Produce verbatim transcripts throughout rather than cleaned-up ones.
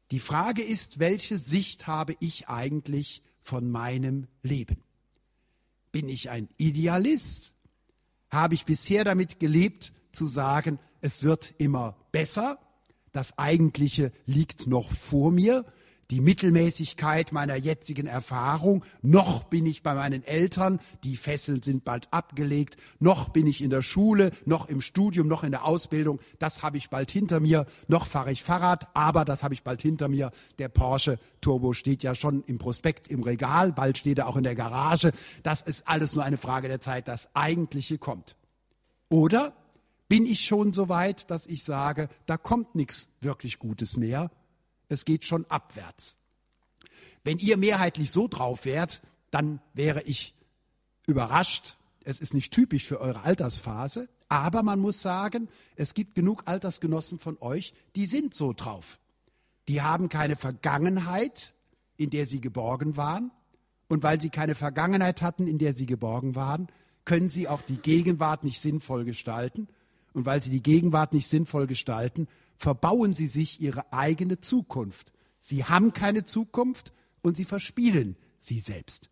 Die Frage ist, welche Sicht habe ich eigentlich von meinem Leben? Bin ich ein Idealist? Habe ich bisher damit gelebt, zu sagen, es wird immer besser, das Eigentliche liegt noch vor mir, die Mittelmäßigkeit meiner jetzigen Erfahrung, noch bin ich bei meinen Eltern, die Fesseln sind bald abgelegt, noch bin ich in der Schule, noch im Studium, noch in der Ausbildung, das habe ich bald hinter mir, noch fahre ich Fahrrad, aber das habe ich bald hinter mir, der Porsche Turbo steht ja schon im Prospekt im Regal, bald steht er auch in der Garage, das ist alles nur eine Frage der Zeit, das Eigentliche kommt. Oder bin ich schon so weit, dass ich sage, da kommt nichts wirklich Gutes mehr, es geht schon abwärts. Wenn ihr mehrheitlich so drauf wärt, dann wäre ich überrascht. Es ist nicht typisch für eure Altersphase, aber man muss sagen, es gibt genug Altersgenossen von euch, die sind so drauf. Die haben keine Vergangenheit, in der sie geborgen waren. Und weil sie keine Vergangenheit hatten, in der sie geborgen waren, können sie auch die Gegenwart nicht sinnvoll gestalten. Und weil sie die Gegenwart nicht sinnvoll gestalten, verbauen sie sich ihre eigene Zukunft. Sie haben keine Zukunft und sie verspielen sie selbst.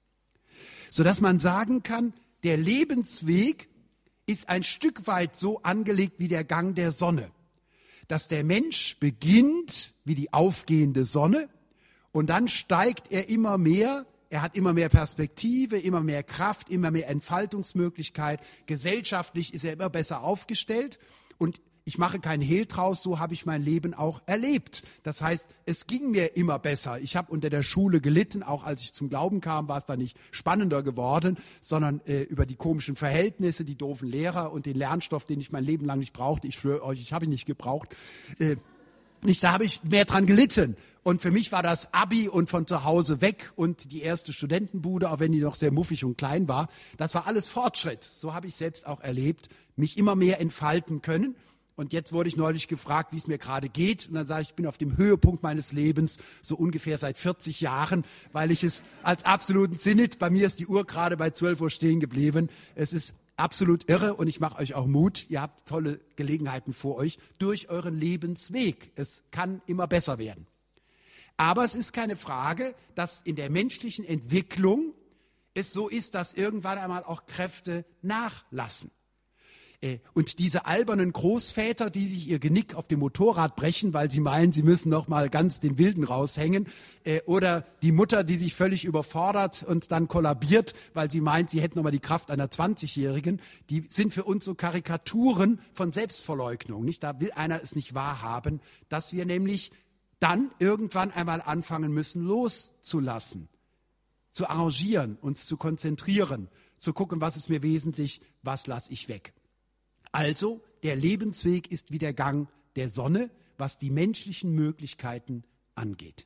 Sodass man sagen kann, der Lebensweg ist ein Stück weit so angelegt wie der Gang der Sonne. Dass der Mensch beginnt wie die aufgehende Sonne und dann steigt er immer mehr. Er hat immer mehr Perspektive, immer mehr Kraft, immer mehr Entfaltungsmöglichkeit. Gesellschaftlich ist er immer besser aufgestellt. Und ich mache keinen Hehl draus, so habe ich mein Leben auch erlebt. Das heißt, es ging mir immer besser. Ich habe unter der Schule gelitten, auch als ich zum Glauben kam, war es da nicht spannender geworden, sondern äh, über die komischen Verhältnisse, die doofen Lehrer und den Lernstoff, den ich mein Leben lang nicht brauchte. Ich schwöre euch, ich habe ihn nicht gebraucht. Äh, Nicht, da habe ich mehr dran gelitten. Und für mich war das Abi und von zu Hause weg und die erste Studentenbude, auch wenn die noch sehr muffig und klein war, das war alles Fortschritt. So habe ich selbst auch erlebt, mich immer mehr entfalten können. Und jetzt wurde ich neulich gefragt, wie es mir gerade geht. Und dann sage ich, ich bin auf dem Höhepunkt meines Lebens, so ungefähr seit vierzig Jahren, weil ich es als absoluten Zenit, bei mir ist die Uhr gerade bei zwölf Uhr stehen geblieben. Es ist absolut irre und ich mache euch auch Mut. Ihr habt tolle Gelegenheiten vor euch durch euren Lebensweg. Es kann immer besser werden. Aber es ist keine Frage, dass in der menschlichen Entwicklung es so ist, dass irgendwann einmal auch Kräfte nachlassen. Und diese albernen Großväter, die sich ihr Genick auf dem Motorrad brechen, weil sie meinen, sie müssen noch mal ganz den Wilden raushängen, oder die Mutter, die sich völlig überfordert und dann kollabiert, weil sie meint, sie hätten noch mal die Kraft einer zwanzigjährigen, die sind für uns so Karikaturen von Selbstverleugnung. Nicht? Da will einer es nicht wahrhaben, dass wir nämlich dann irgendwann einmal anfangen müssen, loszulassen, zu arrangieren, uns zu konzentrieren, zu gucken, was ist mir wesentlich, was lasse ich weg. Also, der Lebensweg ist wie der Gang der Sonne, was die menschlichen Möglichkeiten angeht.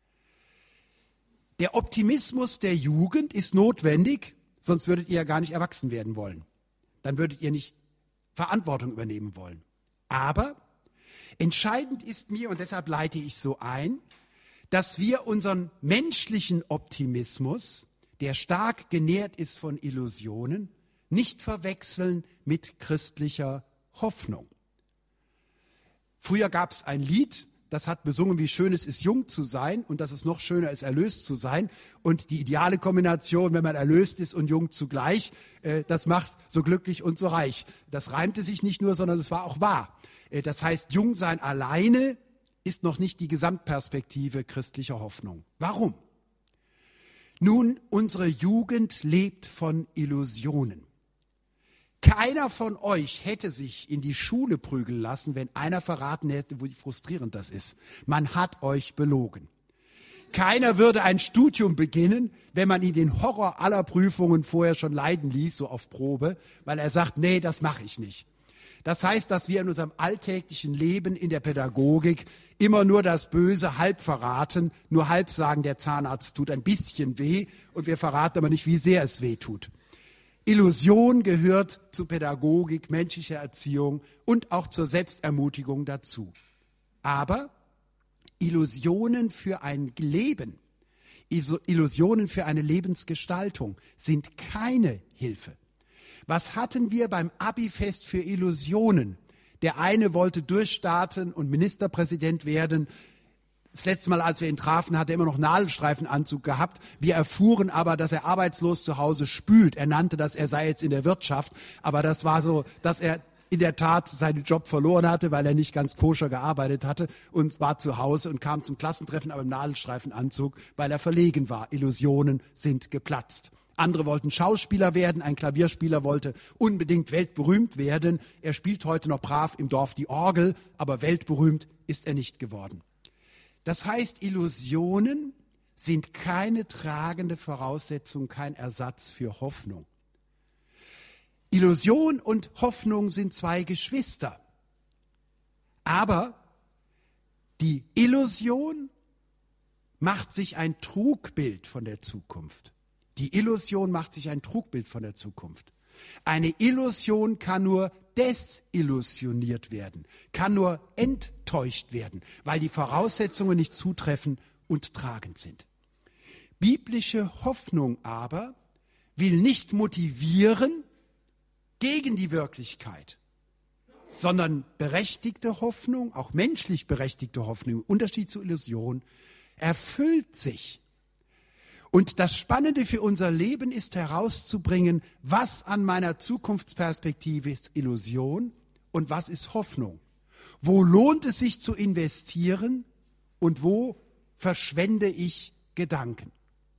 Der Optimismus der Jugend ist notwendig, sonst würdet ihr ja gar nicht erwachsen werden wollen. Dann würdet ihr nicht Verantwortung übernehmen wollen. Aber entscheidend ist mir, und deshalb leite ich so ein, dass wir unseren menschlichen Optimismus, der stark genährt ist von Illusionen, nicht verwechseln mit christlicher Hoffnung. Früher gab es ein Lied, das hat besungen, wie schön es ist, jung zu sein und dass es noch schöner ist, erlöst zu sein. Und die ideale Kombination, wenn man erlöst ist und jung zugleich, äh, das macht so glücklich und so reich. Das reimte sich nicht nur, sondern es war auch wahr. Äh, das heißt, jung sein alleine ist noch nicht die Gesamtperspektive christlicher Hoffnung. Warum? Nun, unsere Jugend lebt von Illusionen. Keiner von euch hätte sich in die Schule prügeln lassen, wenn einer verraten hätte, wie frustrierend das ist. Man hat euch belogen. Keiner würde ein Studium beginnen, wenn man ihn den Horror aller Prüfungen vorher schon leiden ließ, so auf Probe, weil er sagt, nee, das mache ich nicht. Das heißt, dass wir in unserem alltäglichen Leben in der Pädagogik immer nur das Böse halb verraten, nur halb sagen, der Zahnarzt tut ein bisschen weh und wir verraten aber nicht, wie sehr es weh tut. Illusion gehört zu Pädagogik, menschlicher Erziehung und auch zur Selbstermutigung dazu. Aber Illusionen für ein Leben, Illusionen für eine Lebensgestaltung sind keine Hilfe. Was hatten wir beim Abi-Fest für Illusionen? Der eine wollte durchstarten und Ministerpräsident werden. Das letzte Mal, als wir ihn trafen, hat er immer noch Nadelstreifenanzug gehabt. Wir erfuhren aber, dass er arbeitslos zu Hause spült. Er nannte das, er sei jetzt in der Wirtschaft. Aber das war so, dass er in der Tat seinen Job verloren hatte, weil er nicht ganz koscher gearbeitet hatte und war zu Hause und kam zum Klassentreffen, aber im Nadelstreifenanzug, weil er verlegen war. Illusionen sind geplatzt. Andere wollten Schauspieler werden, ein Klavierspieler wollte unbedingt weltberühmt werden. Er spielt heute noch brav im Dorf die Orgel, aber weltberühmt ist er nicht geworden. Das heißt, Illusionen sind keine tragende Voraussetzung, kein Ersatz für Hoffnung. Illusion und Hoffnung sind zwei Geschwister. Aber die Illusion macht sich ein Trugbild von der Zukunft. Die Illusion macht sich ein Trugbild von der Zukunft. Eine Illusion kann nur desillusioniert werden, kann nur enttäuscht werden, weil die Voraussetzungen nicht zutreffen und tragend sind. Biblische Hoffnung aber will nicht motivieren gegen die Wirklichkeit, sondern berechtigte Hoffnung, auch menschlich berechtigte Hoffnung, im Unterschied zur Illusion, erfüllt sich. Und das Spannende für unser Leben ist herauszubringen, was an meiner Zukunftsperspektive ist Illusion und was ist Hoffnung. Wo lohnt es sich zu investieren und wo verschwende ich Gedanken?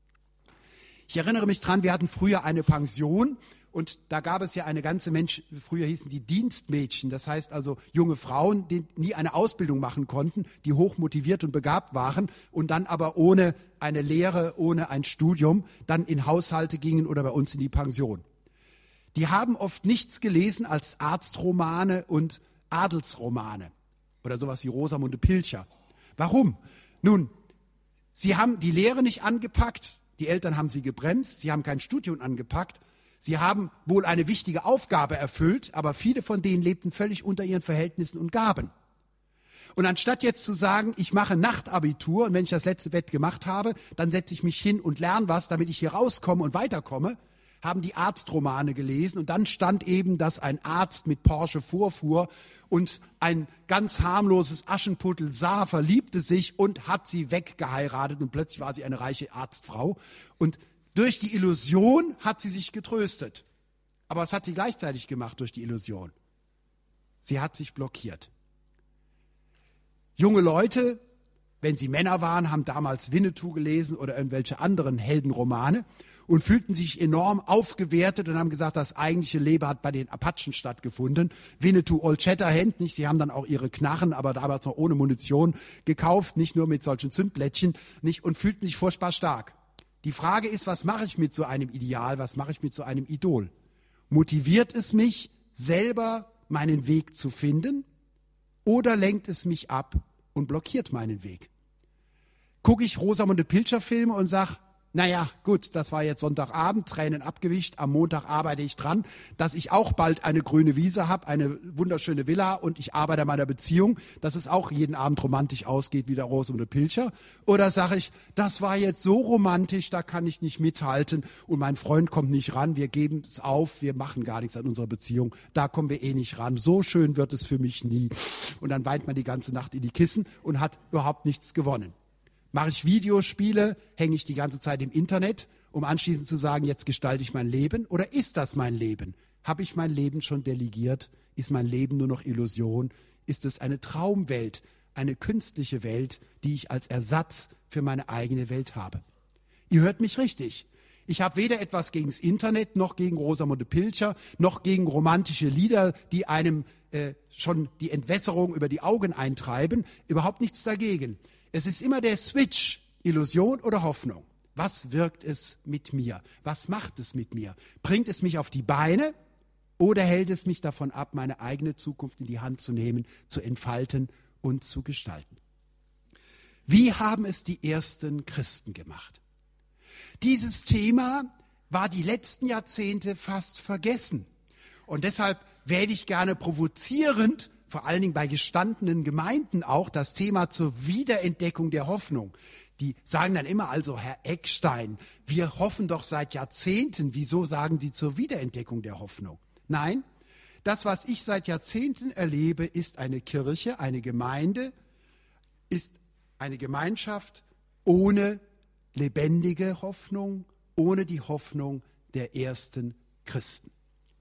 Ich erinnere mich dran, wir hatten früher eine Pension und da gab es ja eine ganze Mensch, früher hießen die Dienstmädchen, das heißt also junge Frauen, die nie eine Ausbildung machen konnten, die hoch motiviert und begabt waren und dann aber ohne eine Lehre, ohne ein Studium dann in Haushalte gingen oder bei uns in die Pension. Die haben oft nichts gelesen als Arztromane und Adelsromane oder sowas wie Rosamunde Pilcher. Warum? Nun, sie haben die Lehre nicht angepackt, die Eltern haben sie gebremst, sie haben kein Studium angepackt. Sie haben wohl eine wichtige Aufgabe erfüllt, aber viele von denen lebten völlig unter ihren Verhältnissen und Gaben. Und anstatt jetzt zu sagen, ich mache Nachtabitur und wenn ich das letzte Bett gemacht habe, dann setze ich mich hin und lerne was, damit ich hier rauskomme und weiterkomme, haben die Arztromane gelesen und dann stand eben, dass ein Arzt mit Porsche vorfuhr und ein ganz harmloses Aschenputtel sah, verliebte sich und hat sie weggeheiratet und plötzlich war sie eine reiche Arztfrau und durch die Illusion hat sie sich getröstet. Aber was hat sie gleichzeitig gemacht durch die Illusion? Sie hat sich blockiert. Junge Leute, wenn sie Männer waren, haben damals Winnetou gelesen oder irgendwelche anderen Heldenromane und fühlten sich enorm aufgewertet und haben gesagt, das eigentliche Leben hat bei den Apachen stattgefunden. Winnetou Old Shatterhand, nicht? Sie haben dann auch ihre Knarren, aber damals noch ohne Munition gekauft, nicht nur mit solchen Zündblättchen, nicht? Und fühlten sich furchtbar stark. Die Frage ist, was mache ich mit so einem Ideal, was mache ich mit so einem Idol? Motiviert es mich, selber meinen Weg zu finden oder lenkt es mich ab und blockiert meinen Weg? Gucke ich Rosamunde Pilcher Filme und sage, naja, gut, das war jetzt Sonntagabend, Tränen abgewischt, am Montag arbeite ich dran, dass ich auch bald eine grüne Wiese habe, eine wunderschöne Villa und ich arbeite an meiner Beziehung, dass es auch jeden Abend romantisch ausgeht wie der Rosamunde Pilcher. Oder sage ich, das war jetzt so romantisch, da kann ich nicht mithalten und mein Freund kommt nicht ran, wir geben es auf, wir machen gar nichts an unserer Beziehung, da kommen wir eh nicht ran, so schön wird es für mich nie. Und dann weint man die ganze Nacht in die Kissen und hat überhaupt nichts gewonnen. Mache ich Videospiele, hänge ich die ganze Zeit im Internet, um anschließend zu sagen, jetzt gestalte ich mein Leben? Oder ist das mein Leben? Habe ich mein Leben schon delegiert? Ist mein Leben nur noch Illusion? Ist es eine Traumwelt, eine künstliche Welt, die ich als Ersatz für meine eigene Welt habe? Ihr hört mich richtig. Ich habe weder etwas gegen das Internet, noch gegen Rosamunde Pilcher, noch gegen romantische Lieder, die einem äh, schon die Entwässerung über die Augen eintreiben. Überhaupt nichts dagegen. Es ist immer der Switch, Illusion oder Hoffnung. Was wirkt es mit mir? Was macht es mit mir? Bringt es mich auf die Beine oder hält es mich davon ab, meine eigene Zukunft in die Hand zu nehmen, zu entfalten und zu gestalten? Wie haben es die ersten Christen gemacht? Dieses Thema war die letzten Jahrzehnte fast vergessen. Und deshalb werde ich gerne provozierend, vor allen Dingen bei gestandenen Gemeinden auch, das Thema zur Wiederentdeckung der Hoffnung. Die sagen dann immer also, Herr Eckstein, wir hoffen doch seit Jahrzehnten. Wieso sagen Sie zur Wiederentdeckung der Hoffnung? Nein, das, was ich seit Jahrzehnten erlebe, ist eine Kirche, eine Gemeinde, ist Eine Gemeinschaft ohne lebendige Hoffnung, ohne die Hoffnung der ersten Christen.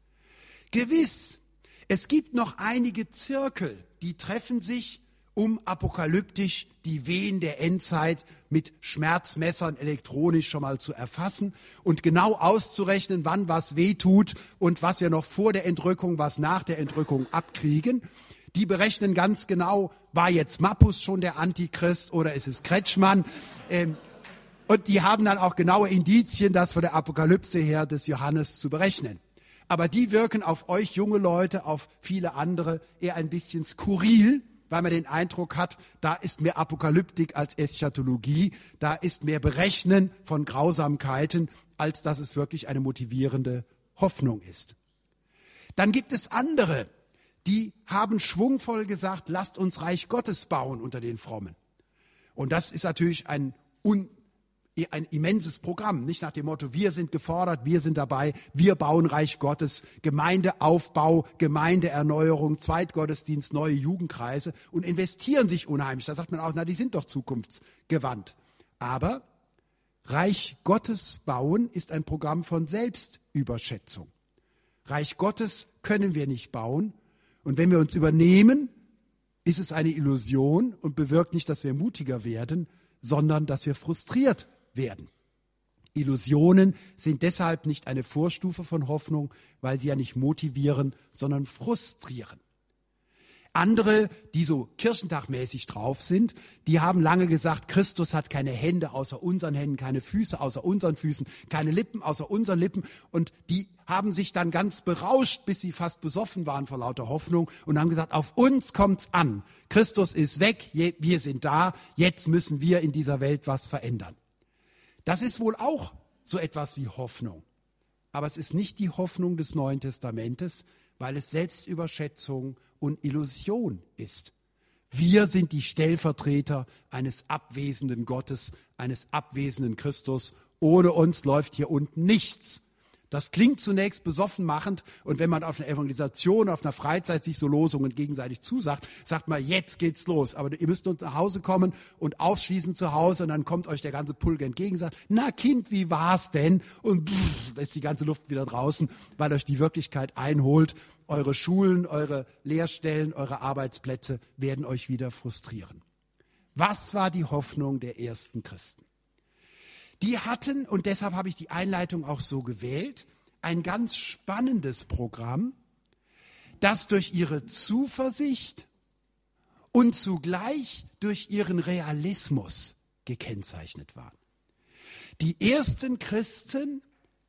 Gewiss, es gibt noch einige Zirkel, die treffen sich, um apokalyptisch die Wehen der Endzeit mit Schmerzmessern elektronisch schon mal zu erfassen und genau auszurechnen, wann was weh tut und was wir noch vor der Entrückung, was nach der Entrückung abkriegen. Die berechnen ganz genau, war jetzt Mappus schon der Antichrist oder ist es Kretschmann? Ähm, und die haben dann auch genaue Indizien, das von der Apokalypse her des Johannes zu berechnen. Aber die wirken auf euch junge Leute, auf viele andere eher ein bisschen skurril, weil man den Eindruck hat, da ist mehr Apokalyptik als Eschatologie, da ist mehr Berechnen von Grausamkeiten, als dass es wirklich eine motivierende Hoffnung ist. Dann gibt es andere, die haben schwungvoll gesagt, lasst uns Reich Gottes bauen unter den Frommen. Und das ist natürlich ein un ein immenses Programm, nicht nach dem Motto, wir sind gefordert, wir sind dabei, wir bauen Reich Gottes, Gemeindeaufbau, Gemeindeerneuerung, Zweitgottesdienst, neue Jugendkreise und investieren sich unheimlich. Da sagt man auch, na, die sind doch zukunftsgewandt. Aber Reich Gottes bauen ist ein Programm von Selbstüberschätzung. Reich Gottes können wir nicht bauen und wenn wir uns übernehmen, ist es eine Illusion und bewirkt nicht, dass wir mutiger werden, sondern dass wir frustriert werden. Illusionen sind deshalb nicht eine Vorstufe von Hoffnung, weil sie ja nicht motivieren, sondern frustrieren. Andere, die so kirchentagmäßig drauf sind, die haben lange gesagt, Christus hat keine Hände außer unseren Händen, keine Füße außer unseren Füßen, keine Lippen außer unseren Lippen. Und die haben sich dann ganz berauscht, bis sie fast besoffen waren vor lauter Hoffnung und haben gesagt, auf uns kommt's an. Christus ist weg, wir sind da, jetzt müssen wir in dieser Welt was verändern. Das ist wohl auch so etwas wie Hoffnung. Aber es ist nicht die Hoffnung des Neuen Testamentes, weil es Selbstüberschätzung und Illusion ist. Wir sind die Stellvertreter eines abwesenden Gottes, eines abwesenden Christus. Ohne uns läuft hier unten nichts. Das klingt zunächst besoffen machend und wenn man auf einer Evangelisation, auf einer Freizeit sich so Losungen gegenseitig zusagt, sagt man, jetzt geht's los. Aber ihr müsst uns nach Hause kommen und aufschließen zu Hause und dann kommt euch der ganze Pulk entgegen und sagt, na Kind, wie war's denn? Und pff, da ist die ganze Luft wieder draußen, weil euch die Wirklichkeit einholt. Eure Schulen, eure Lehrstellen, eure Arbeitsplätze werden euch wieder frustrieren. Was war die Hoffnung der ersten Christen? Die hatten, und deshalb habe ich die Einleitung auch so gewählt, ein ganz spannendes Programm, das durch ihre Zuversicht und zugleich durch ihren Realismus gekennzeichnet war. Die ersten Christen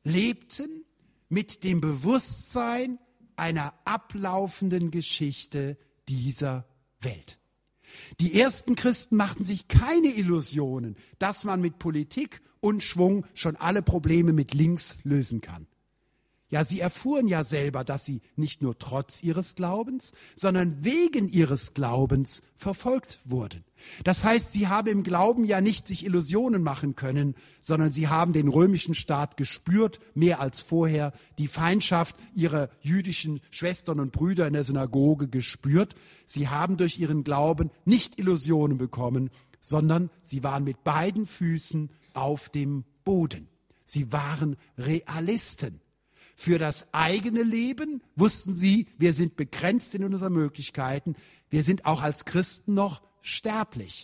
lebten mit dem Bewusstsein einer ablaufenden Geschichte dieser Welt. Die ersten Christen machten sich keine Illusionen, dass man mit Politik und Schwung schon alle Probleme mit links lösen kann. Ja, sie erfuhren ja selber, dass sie nicht nur trotz ihres Glaubens, sondern wegen ihres Glaubens verfolgt wurden. Das heißt, sie haben im Glauben ja nicht sich Illusionen machen können, sondern sie haben den römischen Staat gespürt, mehr als vorher, die Feindschaft ihrer jüdischen Schwestern und Brüder in der Synagoge gespürt. Sie haben durch ihren Glauben nicht Illusionen bekommen, sondern sie waren mit beiden Füßen auf dem Boden. Sie waren Realisten. Für das eigene Leben wussten sie, wir sind begrenzt in unseren Möglichkeiten. Wir sind auch als Christen noch sterblich.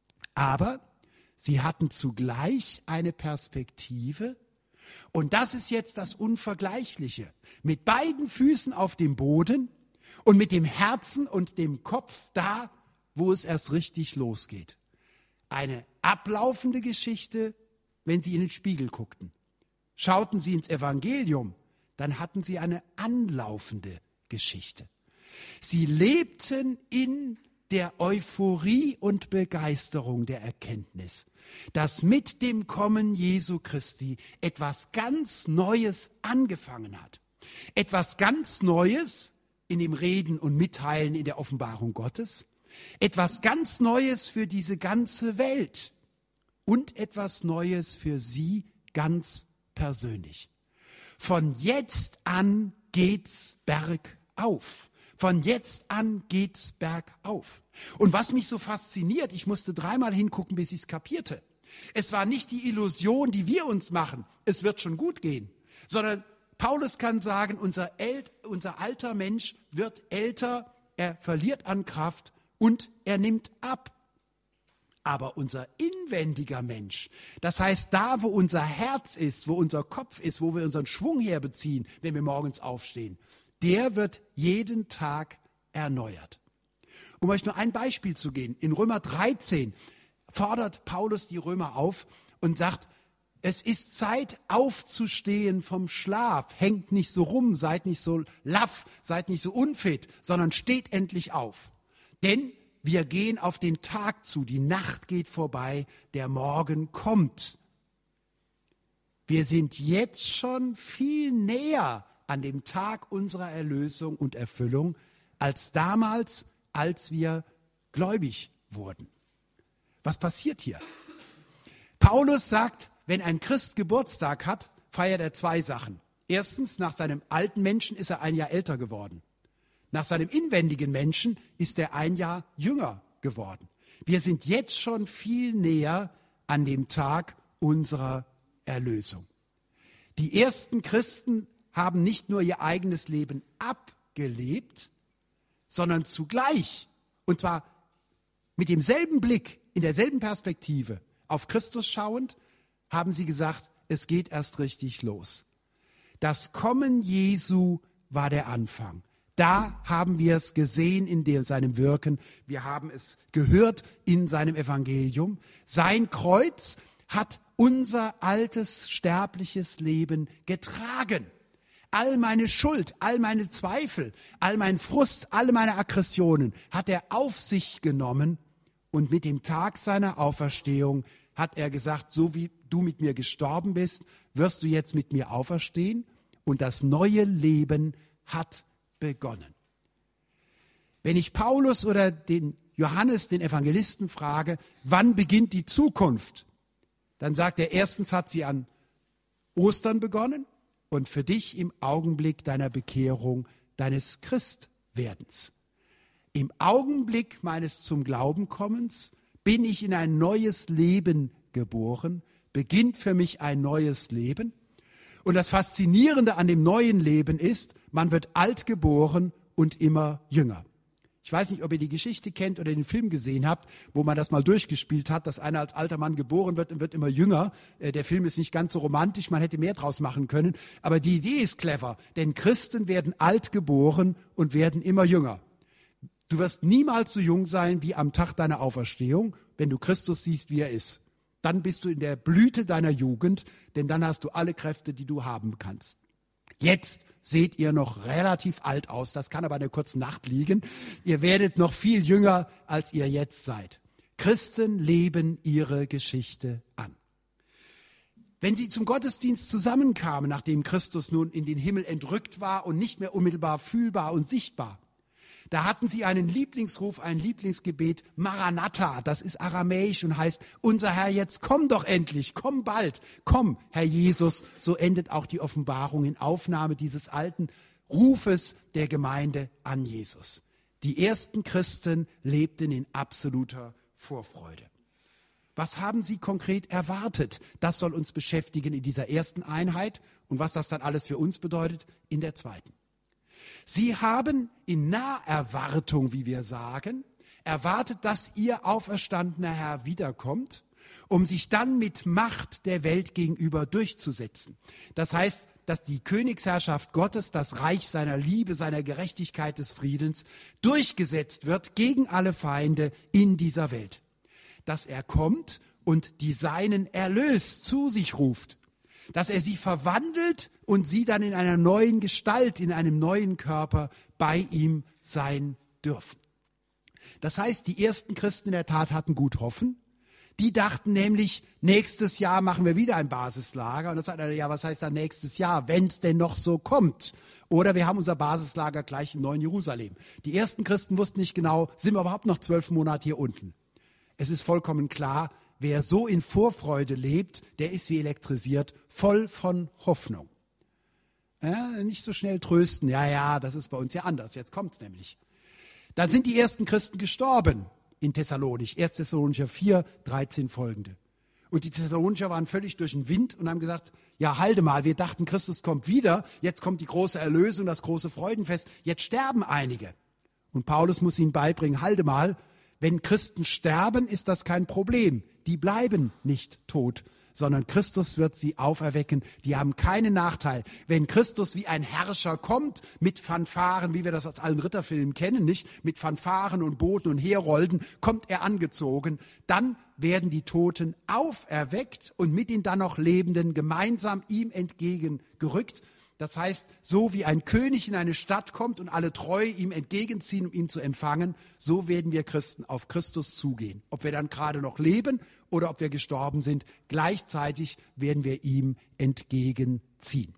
Aber sie hatten zugleich eine Perspektive. Und das ist jetzt das Unvergleichliche. Mit beiden Füßen auf dem Boden und mit dem Herzen und dem Kopf da, wo es erst richtig losgeht. Eine ablaufende Geschichte, wenn sie in den Spiegel guckten. Schauten sie ins Evangelium, dann hatten sie eine anlaufende Geschichte. Sie lebten in der Euphorie und Begeisterung der Erkenntnis, dass mit dem Kommen Jesu Christi etwas ganz Neues angefangen hat. Etwas ganz Neues in dem Reden und Mitteilen in der Offenbarung Gottes, etwas ganz Neues für diese ganze Welt und etwas Neues für sie ganz persönlich. Von jetzt an geht's bergauf. Von jetzt an geht's bergauf. Und was mich so fasziniert, ich musste dreimal hingucken, bis ich es kapierte. Es war nicht die Illusion, die wir uns machen, es wird schon gut gehen, sondern Paulus kann sagen, unser, El- unser alter Mensch wird älter, er verliert an Kraft und er nimmt ab. Aber unser inwendiger Mensch, das heißt da, wo unser Herz ist, wo unser Kopf ist, wo wir unseren Schwung herbeziehen, wenn wir morgens aufstehen, der wird jeden Tag erneuert. Um euch nur ein Beispiel zu geben, in Römer dreizehn fordert Paulus die Römer auf und sagt, es ist Zeit aufzustehen vom Schlaf, hängt nicht so rum, seid nicht so laff, seid nicht so unfit, sondern steht endlich auf. Denn wir gehen auf den Tag zu, die Nacht geht vorbei, der Morgen kommt. Wir sind jetzt schon viel näher an dem Tag unserer Erlösung und Erfüllung als damals, als wir gläubig wurden. Was passiert hier? Paulus sagt, wenn ein Christ Geburtstag hat, feiert er zwei Sachen. Erstens, nach seinem alten Menschen ist er ein Jahr älter geworden. Nach seinem inwendigen Menschen ist er ein Jahr jünger geworden. Wir sind jetzt schon viel näher an dem Tag unserer Erlösung. Die ersten Christen haben nicht nur ihr eigenes Leben abgelebt, sondern zugleich, und zwar mit demselben Blick, in derselben Perspektive, auf Christus schauend, haben sie gesagt, es geht erst richtig los. Das Kommen Jesu war der Anfang. Da haben wir es gesehen in dem, seinem Wirken. Wir haben es gehört in seinem Evangelium. Sein Kreuz hat unser altes sterbliches Leben getragen. All meine Schuld, all meine Zweifel, all mein Frust, alle meine Aggressionen hat er auf sich genommen. Und mit dem Tag seiner Auferstehung hat er gesagt, so wie du mit mir gestorben bist, wirst du jetzt mit mir auferstehen. Und das neue Leben hat begonnen. Wenn ich Paulus oder den Johannes, den Evangelisten, frage, wann beginnt die Zukunft? Dann sagt er, erstens hat sie an Ostern begonnen und für dich im Augenblick deiner Bekehrung, deines Christwerdens. Im Augenblick meines zum Glauben kommens bin ich in ein neues Leben geboren, beginnt für mich ein neues Leben. Und das Faszinierende an dem neuen Leben ist, man wird alt geboren und immer jünger. Ich weiß nicht, ob ihr die Geschichte kennt oder den Film gesehen habt, wo man das mal durchgespielt hat, dass einer als alter Mann geboren wird und wird immer jünger. Der Film ist nicht ganz so romantisch, man hätte mehr draus machen können. Aber die Idee ist clever, denn Christen werden alt geboren und werden immer jünger. Du wirst niemals so jung sein wie am Tag deiner Auferstehung, wenn du Christus siehst, wie er ist. Dann bist du in der Blüte deiner Jugend, denn dann hast du alle Kräfte, die du haben kannst. Jetzt seht ihr noch relativ alt aus, das kann aber eine kurze Nacht liegen. Ihr werdet noch viel jünger, als ihr jetzt seid. Christen leben ihre Geschichte an. Wenn sie zum Gottesdienst zusammenkamen, nachdem Christus nun in den Himmel entrückt war und nicht mehr unmittelbar fühlbar und sichtbar, da hatten sie einen Lieblingsruf, ein Lieblingsgebet, Maranatha, das ist aramäisch und heißt, unser Herr, jetzt komm doch endlich, komm bald, komm, Herr Jesus. So endet auch die Offenbarung in Aufnahme dieses alten Rufes der Gemeinde an Jesus. Die ersten Christen lebten in absoluter Vorfreude. Was haben sie konkret erwartet? Das soll uns beschäftigen in dieser ersten Einheit und was das dann alles für uns bedeutet in der zweiten. Sie haben in Naherwartung, wie wir sagen, erwartet, dass ihr auferstandener Herr wiederkommt, um sich dann mit Macht der Welt gegenüber durchzusetzen. Das heißt, dass die Königsherrschaft Gottes, das Reich seiner Liebe, seiner Gerechtigkeit, des Friedens durchgesetzt wird gegen alle Feinde in dieser Welt. Dass er kommt und die Seinen erlöst, zu sich ruft. Dass er sie verwandelt und sie dann in einer neuen Gestalt, in einem neuen Körper bei ihm sein dürfen. Das heißt, die ersten Christen in der Tat hatten gut Hoffen. Die dachten nämlich, nächstes Jahr machen wir wieder ein Basislager. Und dann sagt er, ja, was heißt dann nächstes Jahr, wenn es denn noch so kommt? Oder wir haben unser Basislager gleich im neuen Jerusalem. Die ersten Christen wussten nicht genau, sind wir überhaupt noch zwölf Monate hier unten? Es ist vollkommen klar, wer so in Vorfreude lebt, der ist wie elektrisiert, voll von Hoffnung. Ja, nicht so schnell trösten. Ja, ja, das ist bei uns ja anders. Jetzt kommt's nämlich. Dann sind die ersten Christen gestorben in Thessalonich. erster Thessalonicher vier, dreizehn folgende. Und die Thessalonicher waren völlig durch den Wind und haben gesagt, ja, halte mal, wir dachten, Christus kommt wieder. Jetzt kommt die große Erlösung, das große Freudenfest. Jetzt sterben einige. Und Paulus muss ihnen beibringen, halte mal, wenn Christen sterben, ist das kein Problem. Die bleiben nicht tot, sondern Christus wird sie auferwecken. Die haben keinen Nachteil. Wenn Christus wie ein Herrscher kommt, mit Fanfaren, wie wir das aus allen Ritterfilmen kennen, nicht? Mit Fanfaren und Boten und Herolden, kommt er angezogen. Dann werden die Toten auferweckt und mit den dann noch Lebenden gemeinsam ihm entgegengerückt. Das heißt, so wie ein König in eine Stadt kommt und alle treu ihm entgegenziehen, um ihn zu empfangen, so werden wir Christen auf Christus zugehen. Ob wir dann gerade noch leben oder ob wir gestorben sind, gleichzeitig werden wir ihm entgegenziehen.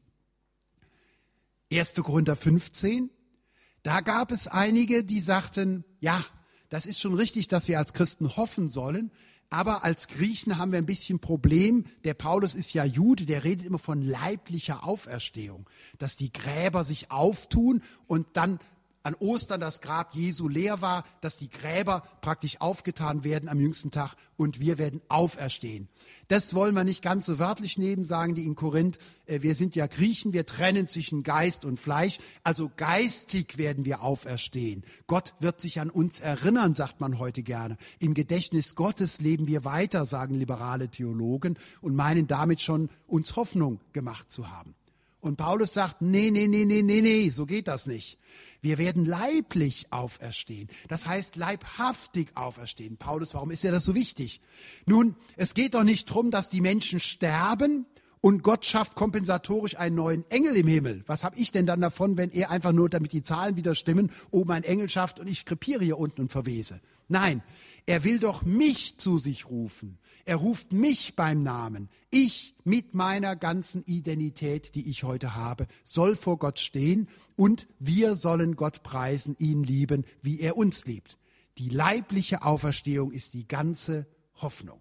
erster Korinther fünfzehn, da gab es einige, die sagten, ja, das ist schon richtig, dass wir als Christen hoffen sollen, aber als Griechen haben wir ein bisschen Problem. Der Paulus ist ja Jude, der redet immer von leiblicher Auferstehung, dass die Gräber sich auftun und dann an Ostern das Grab Jesu leer war, dass die Gräber praktisch aufgetan werden am jüngsten Tag und wir werden auferstehen. Das wollen wir nicht ganz so wörtlich nehmen, sagen die in Korinth. Wir sind ja Griechen, wir trennen zwischen Geist und Fleisch. Also geistig werden wir auferstehen. Gott wird sich an uns erinnern, sagt man heute gerne. Im Gedächtnis Gottes leben wir weiter, sagen liberale Theologen und meinen damit schon, uns Hoffnung gemacht zu haben. Und Paulus sagt, nee, nee, nee, nee, nee, nee, so geht das nicht. Wir werden leiblich auferstehen. Das heißt, leibhaftig auferstehen. Paulus, warum ist ja das so wichtig? Nun, es geht doch nicht darum, dass die Menschen sterben und Gott schafft kompensatorisch einen neuen Engel im Himmel. Was habe ich denn dann davon, wenn er einfach nur, damit die Zahlen wieder stimmen, oben einen Engel schafft und ich krepiere hier unten und verwese? Nein, er will doch mich zu sich rufen. Er ruft mich beim Namen. Ich mit meiner ganzen Identität, die ich heute habe, soll vor Gott stehen und wir sollen Gott preisen, ihn lieben, wie er uns liebt. Die leibliche Auferstehung ist die ganze Hoffnung.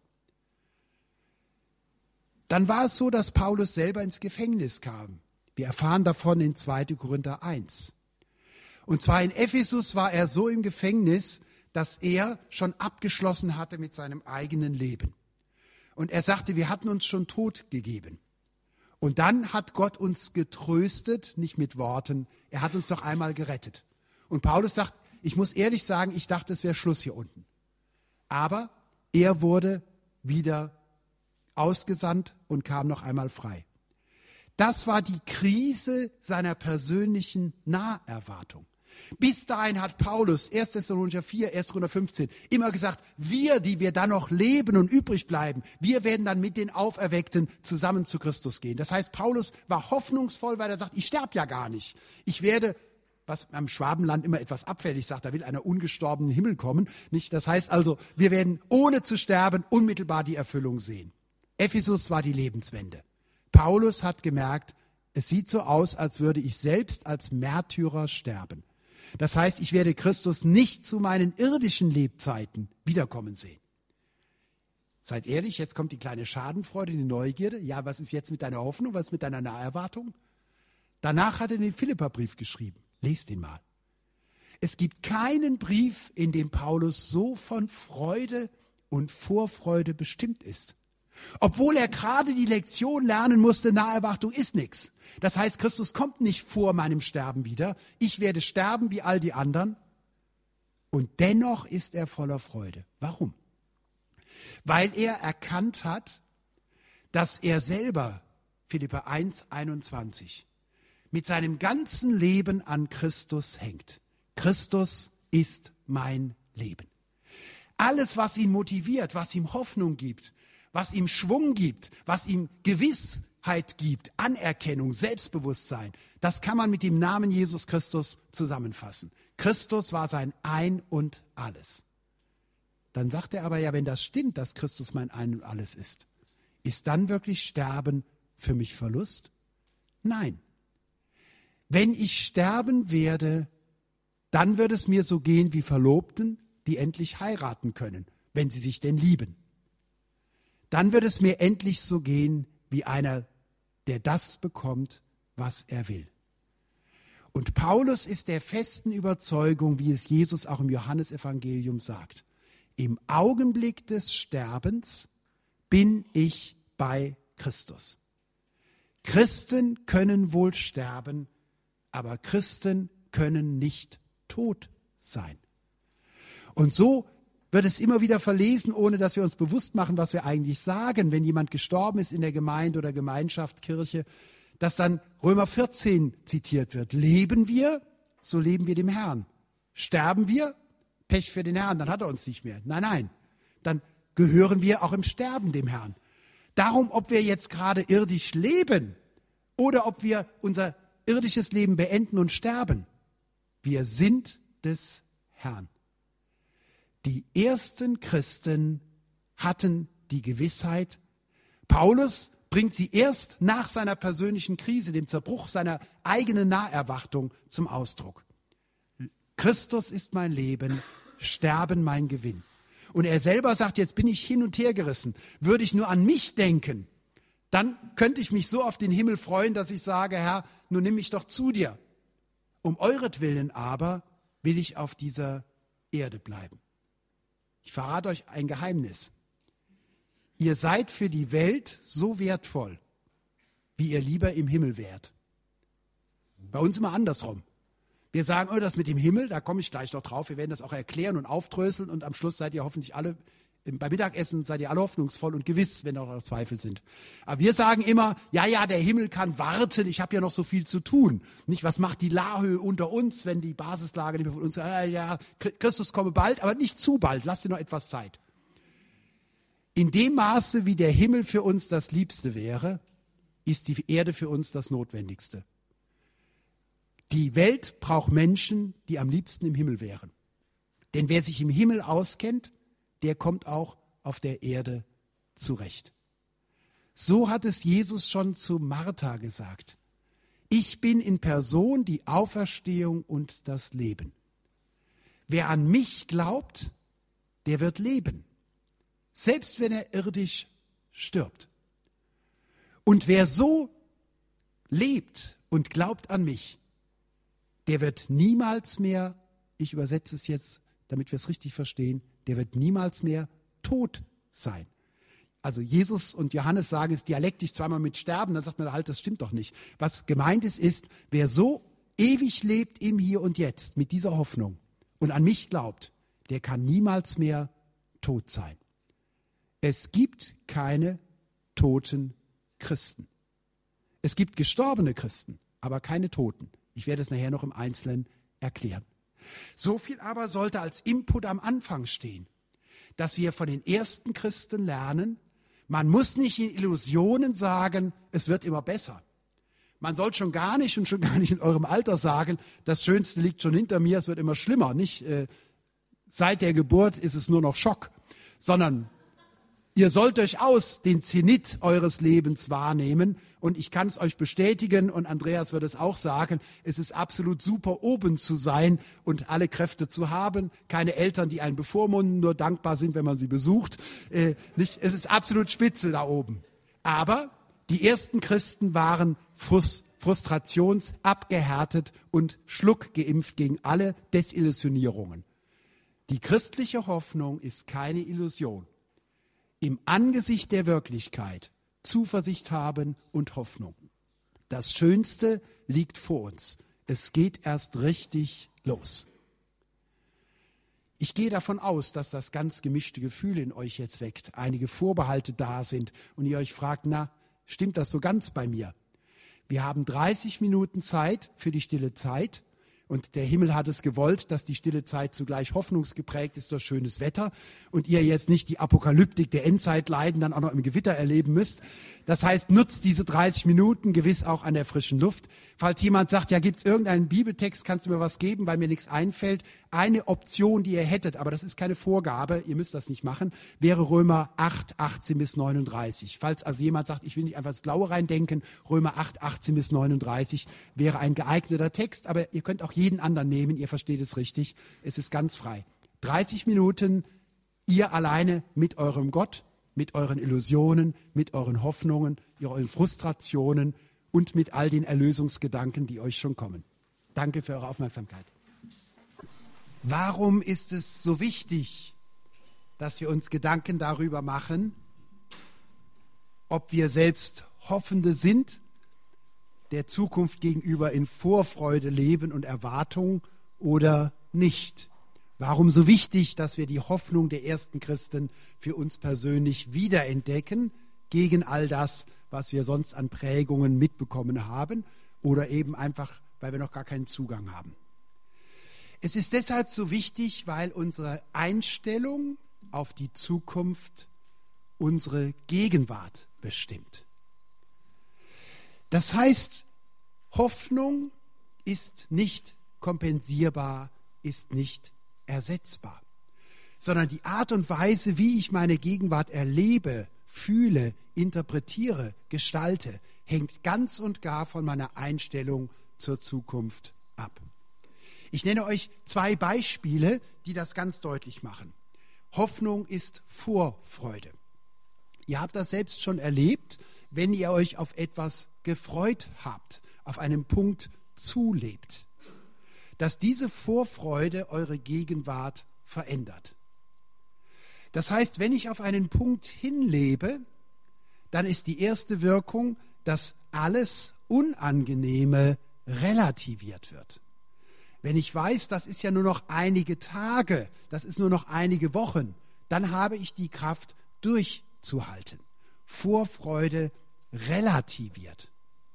Dann war es so, dass Paulus selber ins Gefängnis kam. Wir erfahren davon in zweiter Korinther eins. Und zwar in Ephesus war er so im Gefängnis, dass er schon abgeschlossen hatte mit seinem eigenen Leben. Und er sagte, wir hatten uns schon tot gegeben. Und dann hat Gott uns getröstet, nicht mit Worten, er hat uns noch einmal gerettet. Und Paulus sagt, ich muss ehrlich sagen, ich dachte, es wäre Schluss hier unten. Aber er wurde wieder ausgesandt und kam noch einmal frei. Das war die Krise seiner persönlichen Naherwartung. Bis dahin hat Paulus, erster Thessalonicher vier, erster Korinther fünfzehn, immer gesagt, wir, die wir dann noch leben und übrig bleiben, wir werden dann mit den Auferweckten zusammen zu Christus gehen. Das heißt, Paulus war hoffnungsvoll, weil er sagt, ich sterbe ja gar nicht. Ich werde, was am Schwabenland immer etwas abfällig sagt, da will einer ungestorbenen Himmel kommen. Nicht? Das heißt also, wir werden ohne zu sterben unmittelbar die Erfüllung sehen. Ephesus war die Lebenswende. Paulus hat gemerkt, es sieht so aus, als würde ich selbst als Märtyrer sterben. Das heißt, ich werde Christus nicht zu meinen irdischen Lebzeiten wiederkommen sehen. Seid ehrlich, jetzt kommt die kleine Schadenfreude, die Neugierde. Ja, was ist jetzt mit deiner Hoffnung, was ist mit deiner Naherwartung? Danach hat er den Philipperbrief geschrieben. Lest ihn mal. Es gibt keinen Brief, in dem Paulus so von Freude und Vorfreude bestimmt ist. Obwohl er gerade die Lektion lernen musste, Naherwartung ist nichts. Das heißt, Christus kommt nicht vor meinem Sterben wieder. Ich werde sterben wie all die anderen. Und dennoch ist er voller Freude. Warum? Weil er erkannt hat, dass er selber, Philipper eins, einundzwanzig, mit seinem ganzen Leben an Christus hängt. Christus ist mein Leben. Alles, was ihn motiviert, was ihm Hoffnung gibt, was ihm Schwung gibt, was ihm Gewissheit gibt, Anerkennung, Selbstbewusstsein, das kann man mit dem Namen Jesus Christus zusammenfassen. Christus war sein Ein und Alles. Dann sagt er aber ja, wenn das stimmt, dass Christus mein Ein und Alles ist, ist dann wirklich Sterben für mich Verlust? Nein. Wenn ich sterben werde, dann wird es mir so gehen wie Verlobten, die endlich heiraten können, wenn sie sich denn lieben. Dann wird es mir endlich so gehen wie einer, der das bekommt, was er will. Und Paulus ist der festen Überzeugung, wie es Jesus auch im Johannesevangelium sagt: Im Augenblick des Sterbens bin ich bei Christus. Christen können wohl sterben, aber Christen können nicht tot sein. Und so wird es immer wieder verlesen, ohne dass wir uns bewusst machen, was wir eigentlich sagen, wenn jemand gestorben ist in der Gemeinde oder Gemeinschaft, Kirche, dass dann Römer vierzehn zitiert wird. Leben wir, so leben wir dem Herrn. Sterben wir, Pech für den Herrn, dann hat er uns nicht mehr. Nein, nein, dann gehören wir auch im Sterben dem Herrn. Darum, ob wir jetzt gerade irdisch leben oder ob wir unser irdisches Leben beenden und sterben, wir sind des Herrn. Die ersten Christen hatten die Gewissheit. Paulus bringt sie erst nach seiner persönlichen Krise, dem Zerbruch seiner eigenen Naherwartung, zum Ausdruck. Christus ist mein Leben, Sterben mein Gewinn. Und er selber sagt, jetzt bin ich hin und her gerissen. Würde ich nur an mich denken, dann könnte ich mich so auf den Himmel freuen, dass ich sage, Herr, nun nimm mich doch zu dir. Um euretwillen aber will ich auf dieser Erde bleiben. Ich verrate euch ein Geheimnis. Ihr seid für die Welt so wertvoll, wie ihr lieber im Himmel wärt. Bei uns immer andersrum. Wir sagen, oh, das mit dem Himmel, da komme ich gleich noch drauf. Wir werden das auch erklären und aufdröseln und am Schluss seid ihr hoffentlich alle, beim Mittagessen seid ihr alle hoffnungsvoll und gewiss, wenn auch noch Zweifel sind. Aber wir sagen immer, ja, ja, der Himmel kann warten, ich habe ja noch so viel zu tun. Nicht, was macht die Lahöhe unter uns, wenn die Basislage nicht mehr von uns, äh, ja, Christus komme bald, aber nicht zu bald, lasst dir noch etwas Zeit. In dem Maße, wie der Himmel für uns das Liebste wäre, ist die Erde für uns das Notwendigste. Die Welt braucht Menschen, die am liebsten im Himmel wären. Denn wer sich im Himmel auskennt, der kommt auch auf der Erde zurecht. So hat es Jesus schon zu Martha gesagt. Ich bin in Person die Auferstehung und das Leben. Wer an mich glaubt, der wird leben, selbst wenn er irdisch stirbt. Und wer so lebt und glaubt an mich, der wird niemals mehr, ich übersetze es jetzt, damit wir es richtig verstehen, der wird niemals mehr tot sein. Also Jesus und Johannes sagen es dialektisch zweimal mit sterben, dann sagt man halt, das stimmt doch nicht. Was gemeint ist, ist, wer so ewig lebt im Hier und Jetzt mit dieser Hoffnung und an mich glaubt, der kann niemals mehr tot sein. Es gibt keine toten Christen. Es gibt gestorbene Christen, aber keine Toten. Ich werde es nachher noch im Einzelnen erklären. So viel aber sollte als Input am Anfang stehen, dass wir von den ersten Christen lernen, man muss nicht in Illusionen sagen, es wird immer besser. Man soll schon gar nicht und schon gar nicht in eurem Alter sagen, das Schönste liegt schon hinter mir, es wird immer schlimmer. Nicht äh, seit der Geburt ist es nur noch Schock, sondern ihr sollt durchaus den Zenit eures Lebens wahrnehmen und ich kann es euch bestätigen und Andreas wird es auch sagen, es ist absolut super, oben zu sein und alle Kräfte zu haben. Keine Eltern, die einen bevormunden, nur dankbar sind, wenn man sie besucht. Äh, nicht, es ist absolut spitze da oben. Aber die ersten Christen waren frust- frustrationsabgehärtet und schluckgeimpft gegen alle Desillusionierungen. Die christliche Hoffnung ist keine Illusion. Im Angesicht der Wirklichkeit Zuversicht haben und Hoffnung. Das Schönste liegt vor uns. Es geht erst richtig los. Ich gehe davon aus, dass das ganz gemischte Gefühle in euch jetzt weckt, einige Vorbehalte da sind und ihr euch fragt, na, stimmt das so ganz bei mir? Wir haben dreißig Minuten Zeit für die stille Zeit. Und der Himmel hat es gewollt, dass die stille Zeit zugleich hoffnungsgeprägt ist durch schönes Wetter und ihr jetzt nicht die Apokalyptik der Endzeitleiden dann auch noch im Gewitter erleben müsst. Das heißt, nutzt diese dreißig Minuten gewiss auch an der frischen Luft. Falls jemand sagt, ja, gibt es irgendeinen Bibeltext, kannst du mir was geben, weil mir nichts einfällt. Eine Option, die ihr hättet, aber das ist keine Vorgabe, ihr müsst das nicht machen, wäre Römer acht, achtzehn bis neununddreißig. Falls also jemand sagt, ich will nicht einfach ins Blaue reindenken, Römer acht, achtzehn bis neununddreißig wäre ein geeigneter Text, aber ihr könnt auch jeden anderen nehmen, ihr versteht es richtig, es ist ganz frei. dreißig Minuten, ihr alleine mit eurem Gott, mit euren Illusionen, mit euren Hoffnungen, euren Frustrationen und mit all den Erlösungsgedanken, die euch schon kommen. Danke für eure Aufmerksamkeit. Warum ist es so wichtig, dass wir uns Gedanken darüber machen, ob wir selbst Hoffende sind, der Zukunft gegenüber in Vorfreude leben und Erwartung oder nicht? Warum so wichtig, dass wir die Hoffnung der ersten Christen für uns persönlich wiederentdecken, gegen all das, was wir sonst an Prägungen mitbekommen haben oder eben einfach, weil wir noch gar keinen Zugang haben? Es ist deshalb so wichtig, weil unsere Einstellung auf die Zukunft unsere Gegenwart bestimmt. Das heißt, Hoffnung ist nicht kompensierbar, ist nicht ersetzbar, sondern die Art und Weise, wie ich meine Gegenwart erlebe, fühle, interpretiere, gestalte, hängt ganz und gar von meiner Einstellung zur Zukunft ab. Ich nenne euch zwei Beispiele, die das ganz deutlich machen. Hoffnung ist Vorfreude. Ihr habt das selbst schon erlebt, wenn ihr euch auf etwas gefreut habt, auf einen Punkt zulebt, dass diese Vorfreude eure Gegenwart verändert. Das heißt, wenn ich auf einen Punkt hinlebe, dann ist die erste Wirkung, dass alles Unangenehme relativiert wird. Wenn ich weiß, das ist ja nur noch einige Tage, das ist nur noch einige Wochen, dann habe ich die Kraft, durchzuhalten. Vorfreude relativiert.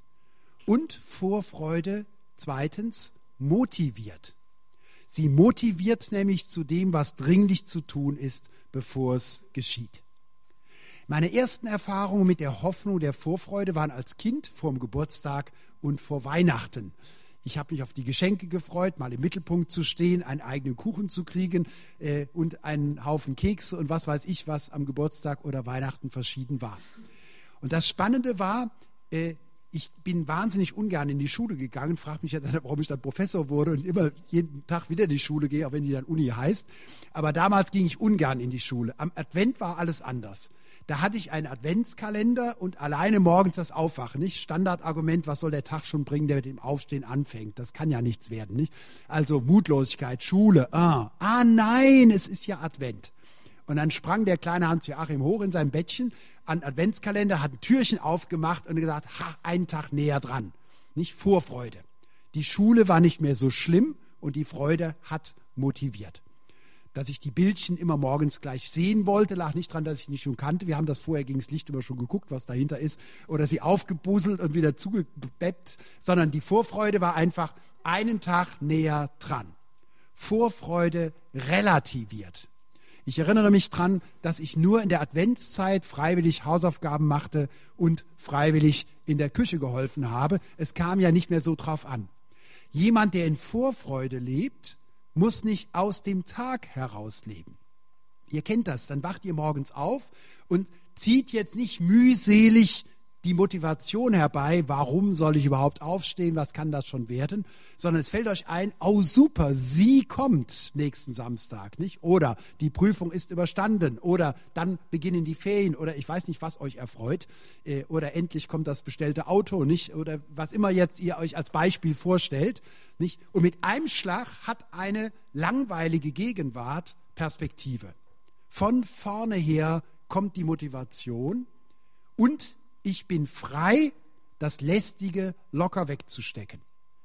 Und Vorfreude, zweitens, motiviert. Sie motiviert nämlich zu dem, was dringlich zu tun ist, bevor es geschieht. Meine ersten Erfahrungen mit der Hoffnung der Vorfreude waren als Kind vor dem Geburtstag und vor Weihnachten. Ich habe mich auf die Geschenke gefreut, mal im Mittelpunkt zu stehen, einen eigenen Kuchen zu kriegen äh, und einen Haufen Kekse und was weiß ich, was am Geburtstag oder Weihnachten verschieden war. Und das Spannende war, äh, ich bin wahnsinnig ungern in die Schule gegangen, frage mich jetzt, warum ich dann Professor wurde und immer jeden Tag wieder in die Schule gehe, auch wenn die dann Uni heißt. Aber damals ging ich ungern in die Schule. Am Advent war alles anders. Da hatte ich einen Adventskalender und alleine morgens das Aufwachen. Nicht Standardargument, was soll der Tag schon bringen, der mit dem Aufstehen anfängt. Das kann ja nichts werden. Nicht? Also Mutlosigkeit, Schule. Ah, ah nein, es ist ja Advent. Und dann sprang der kleine Hans-Joachim hoch in sein Bettchen an den Adventskalender, hat ein Türchen aufgemacht und gesagt, ha, einen Tag näher dran. Nicht Vorfreude. Die Schule war nicht mehr so schlimm und die Freude hat motiviert. Dass ich die Bildchen immer morgens gleich sehen wollte, lag nicht daran, dass ich nicht schon kannte. Wir haben das vorher gegen das Licht immer schon geguckt, was dahinter ist. Oder sie aufgebuselt und wieder zugebeppt. Sondern die Vorfreude war einfach einen Tag näher dran. Vorfreude relativiert. Ich erinnere mich daran, dass ich nur in der Adventszeit freiwillig Hausaufgaben machte und freiwillig in der Küche geholfen habe. Es kam ja nicht mehr so drauf an. Jemand, der in Vorfreude lebt, muss nicht aus dem Tag heraus leben. Ihr kennt das, dann wacht ihr morgens auf und zieht jetzt nicht mühselig die Motivation herbei, warum soll ich überhaupt aufstehen, was kann das schon werden, sondern es fällt euch ein, oh super, sie kommt nächsten Samstag, nicht? Oder die Prüfung ist überstanden oder dann beginnen die Ferien oder ich weiß nicht, was euch erfreut äh, oder endlich kommt das bestellte Auto, nicht? Oder was immer jetzt ihr euch als Beispiel vorstellt, nicht? Und mit einem Schlag hat eine langweilige Gegenwart Perspektive. Von vorne her kommt die Motivation und ich bin frei, das Lästige locker wegzustecken.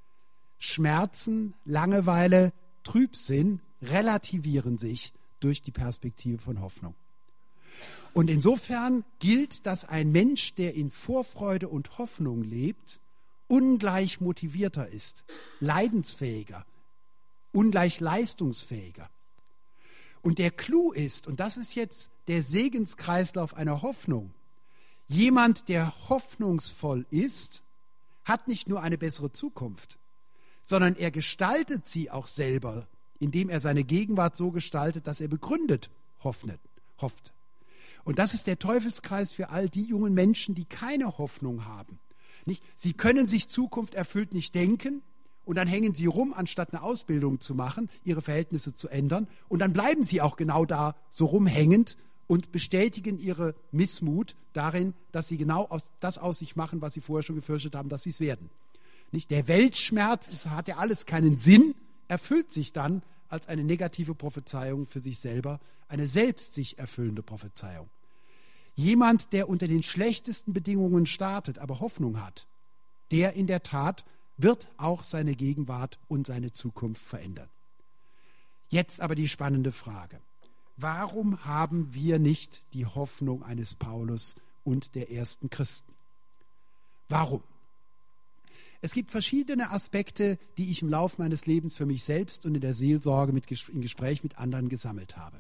Schmerzen, Langeweile, Trübsinn relativieren sich durch die Perspektive von Hoffnung. Und insofern gilt, dass ein Mensch, der in Vorfreude und Hoffnung lebt, ungleich motivierter ist, leidensfähiger, ungleich leistungsfähiger. Und der Clou ist, und das ist jetzt der Segenskreislauf einer Hoffnung, jemand, der hoffnungsvoll ist, hat nicht nur eine bessere Zukunft, sondern er gestaltet sie auch selber, indem er seine Gegenwart so gestaltet, dass er begründet hoffnet, hofft. Und das ist der Teufelskreis für all die jungen Menschen, die keine Hoffnung haben. Nicht? Sie können sich Zukunft erfüllt nicht denken und dann hängen sie rum, anstatt eine Ausbildung zu machen, ihre Verhältnisse zu ändern. Und dann bleiben sie auch genau da so rumhängend und bestätigen ihre Missmut darin, dass sie genau das aus sich machen, was sie vorher schon gefürchtet haben, dass sie es werden. Nicht? Der Weltschmerz, es hat ja alles keinen Sinn, erfüllt sich dann als eine negative Prophezeiung für sich selber, eine selbst sich erfüllende Prophezeiung. Jemand, der unter den schlechtesten Bedingungen startet, aber Hoffnung hat, der in der Tat wird auch seine Gegenwart und seine Zukunft verändern. Jetzt aber die spannende Frage. Warum haben wir nicht die Hoffnung eines Paulus und der ersten Christen? Warum? Es gibt verschiedene Aspekte, die ich im Laufe meines Lebens für mich selbst und in der Seelsorge mit, im Gespräch mit anderen gesammelt habe.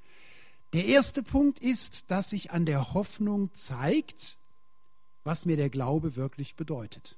Der erste Punkt ist, dass sich an der Hoffnung zeigt, was mir der Glaube wirklich bedeutet.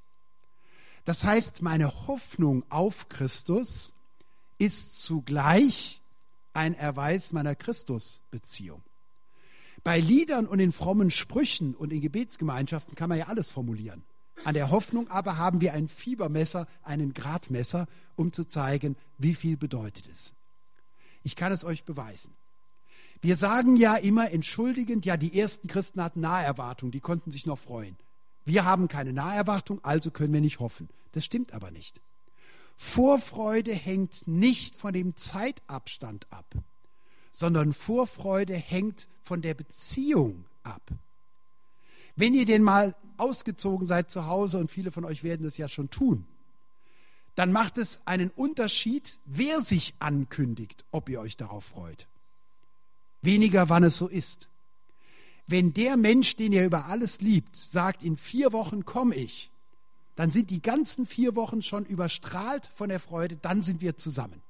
Das heißt, meine Hoffnung auf Christus ist zugleich ein Erweis meiner Christusbeziehung. Bei Liedern und in frommen Sprüchen und in Gebetsgemeinschaften kann man ja alles formulieren. An der Hoffnung aber haben wir ein Fiebermesser, einen Gradmesser, um zu zeigen, wie viel bedeutet es. Ich kann es euch beweisen. Wir sagen ja immer entschuldigend, ja, die ersten Christen hatten Naherwartung, die konnten sich noch freuen. Wir haben keine Naherwartung, also können wir nicht hoffen. Das stimmt aber nicht. Vorfreude hängt nicht von dem Zeitabstand ab, sondern Vorfreude hängt von der Beziehung ab. Wenn ihr denn mal ausgezogen seid zu Hause, und viele von euch werden das ja schon tun, dann macht es einen Unterschied, wer sich ankündigt, ob ihr euch darauf freut. Weniger, wann es so ist. Wenn der Mensch, den ihr über alles liebt, sagt, in vier Wochen komme ich, dann sind die ganzen vier Wochen schon überstrahlt von der Freude, dann sind wir zusammen.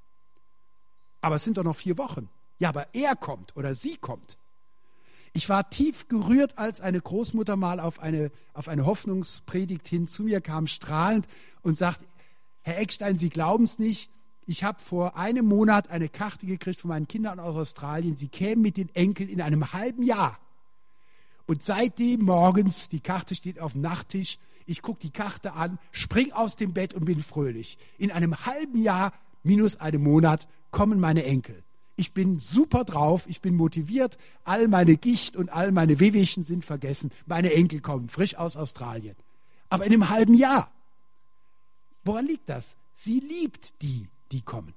Aber es sind doch noch vier Wochen. Ja, aber er kommt oder sie kommt. Ich war tief gerührt, als eine Großmutter mal auf eine, auf eine Hoffnungspredigt hin zu mir kam, strahlend und sagt, Herr Eckstein, Sie glauben es nicht, ich habe vor einem Monat eine Karte gekriegt von meinen Kindern aus Australien, sie kämen mit den Enkeln in einem halben Jahr. Und seitdem morgens, die Karte steht auf dem Nachttisch, ich gucke die Karte an, spring aus dem Bett und bin fröhlich. In einem halben Jahr minus einem Monat kommen meine Enkel. Ich bin super drauf, ich bin motiviert, all meine Gicht und all meine Wehwehchen sind vergessen. Meine Enkel kommen frisch aus Australien. Aber in einem halben Jahr. Woran liegt das? Sie liebt die, die kommen.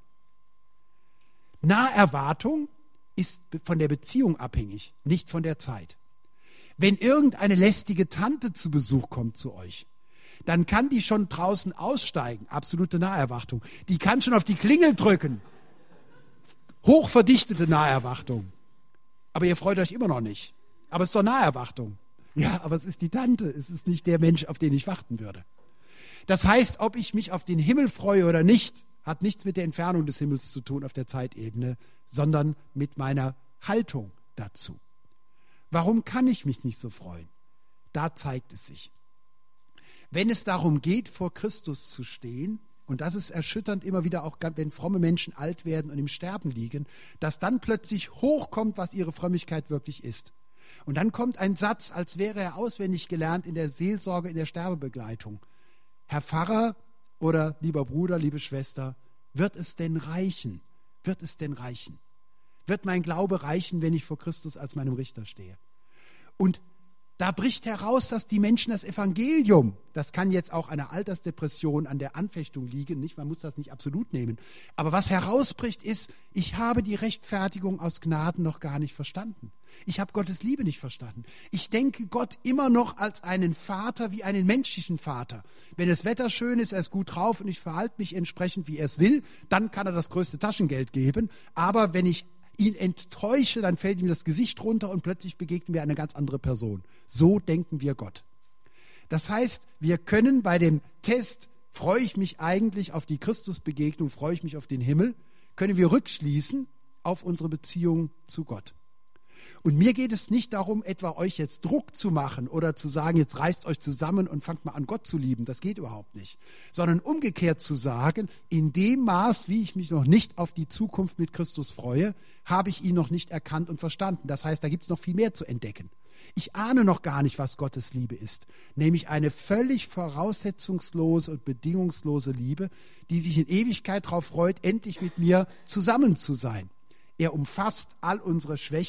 Naherwartung ist von der Beziehung abhängig, nicht von der Zeit. Wenn irgendeine lästige Tante zu Besuch kommt zu euch, dann kann die schon draußen aussteigen, absolute Naherwartung. Die kann schon auf die Klingel drücken, hochverdichtete Naherwartung. Aber ihr freut euch immer noch nicht. Aber es ist doch Naherwartung. Ja, aber es ist die Tante, es ist nicht der Mensch, auf den ich warten würde. Das heißt, ob ich mich auf den Himmel freue oder nicht, hat nichts mit der Entfernung des Himmels zu tun auf der Zeitebene, sondern mit meiner Haltung dazu. Warum kann ich mich nicht so freuen? Da zeigt es sich. Wenn es darum geht, vor Christus zu stehen, und das ist erschütternd immer wieder, auch wenn fromme Menschen alt werden und im Sterben liegen, dass dann plötzlich hochkommt, was ihre Frömmigkeit wirklich ist. Und dann kommt ein Satz, als wäre er auswendig gelernt in der Seelsorge, in der Sterbebegleitung. Herr Pfarrer oder lieber Bruder, liebe Schwester, wird es denn reichen? Wird es denn reichen? Wird mein Glaube reichen, wenn ich vor Christus als meinem Richter stehe? Und da bricht heraus, dass die Menschen das Evangelium, das kann jetzt auch einer Altersdepression an der Anfechtung liegen, nicht? Man muss das nicht absolut nehmen. Aber was herausbricht ist, ich habe die Rechtfertigung aus Gnaden noch gar nicht verstanden. Ich habe Gottes Liebe nicht verstanden. Ich denke Gott immer noch als einen Vater wie einen menschlichen Vater. Wenn das Wetter schön ist, er ist gut drauf und ich verhalte mich entsprechend, wie er es will, dann kann er das größte Taschengeld geben. Aber wenn ich ihn enttäusche, dann fällt ihm das Gesicht runter und plötzlich begegnen wir eine ganz andere Person. So denken wir Gott. Das heißt, wir können bei dem Test, freue ich mich eigentlich auf die Christusbegegnung, freue ich mich auf den Himmel, können wir rückschließen auf unsere Beziehung zu Gott. Und mir geht es nicht darum, etwa euch jetzt Druck zu machen oder zu sagen, jetzt reißt euch zusammen und fangt mal an, Gott zu lieben. Das geht überhaupt nicht. Sondern umgekehrt zu sagen, in dem Maß, wie ich mich noch nicht auf die Zukunft mit Christus freue, habe ich ihn noch nicht erkannt und verstanden. Das heißt, da gibt es noch viel mehr zu entdecken. Ich ahne noch gar nicht, was Gottes Liebe ist. Nämlich eine völlig voraussetzungslose und bedingungslose Liebe, die sich in Ewigkeit darauf freut, endlich mit mir zusammen zu sein. Er umfasst all unsere Schwächen,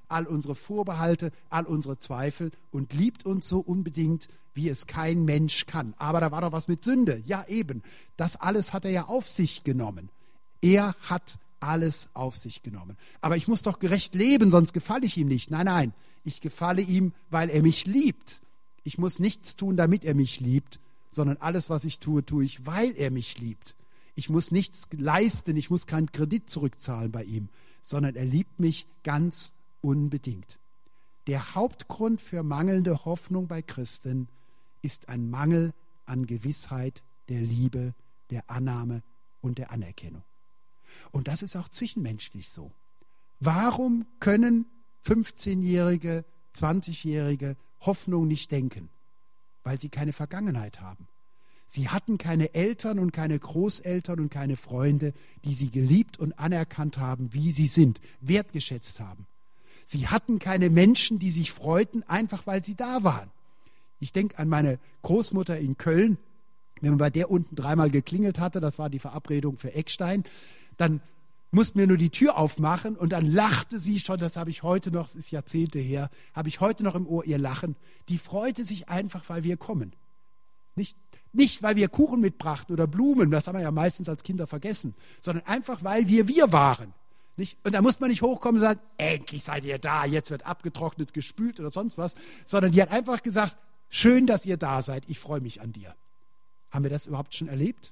all unsere Vorbehalte, all unsere Zweifel und liebt uns so unbedingt, wie es kein Mensch kann. Aber da war doch was mit Sünde. Ja, eben. Das alles hat er ja auf sich genommen. Er hat alles auf sich genommen. Aber ich muss doch gerecht leben, sonst gefalle ich ihm nicht. Nein, nein, ich gefalle ihm, weil er mich liebt. Ich muss nichts tun, damit er mich liebt, sondern alles, was ich tue, tue ich, weil er mich liebt. Ich muss nichts leisten, ich muss keinen Kredit zurückzahlen bei ihm, sondern er liebt mich ganz unbedingt. Der Hauptgrund für mangelnde Hoffnung bei Christen ist ein Mangel an Gewissheit der Liebe, der Annahme und der Anerkennung. Und das ist auch zwischenmenschlich so. Warum können fünfzehnjährige, zwanzigjährige Hoffnung nicht denken? Weil sie keine Vergangenheit haben. Sie hatten keine Eltern und keine Großeltern und keine Freunde, die sie geliebt und anerkannt haben, wie sie sind, wertgeschätzt haben. Sie hatten keine Menschen, die sich freuten, einfach weil sie da waren. Ich denke an meine Großmutter in Köln. Wenn man bei der unten dreimal geklingelt hatte, das war die Verabredung für Eckstein, dann mussten wir nur die Tür aufmachen und dann lachte sie schon, das habe ich heute noch, das ist Jahrzehnte her, habe ich heute noch im Ohr ihr Lachen. Die freute sich einfach, weil wir kommen. Nicht, nicht, weil wir Kuchen mitbrachten oder Blumen, das haben wir ja meistens als Kinder vergessen, sondern einfach, weil wir wir waren. Nicht? Und da muss man nicht hochkommen und sagen, endlich seid ihr da, jetzt wird abgetrocknet, gespült oder sonst was, sondern die hat einfach gesagt, schön, dass ihr da seid, ich freue mich an dir. Haben wir das überhaupt schon erlebt?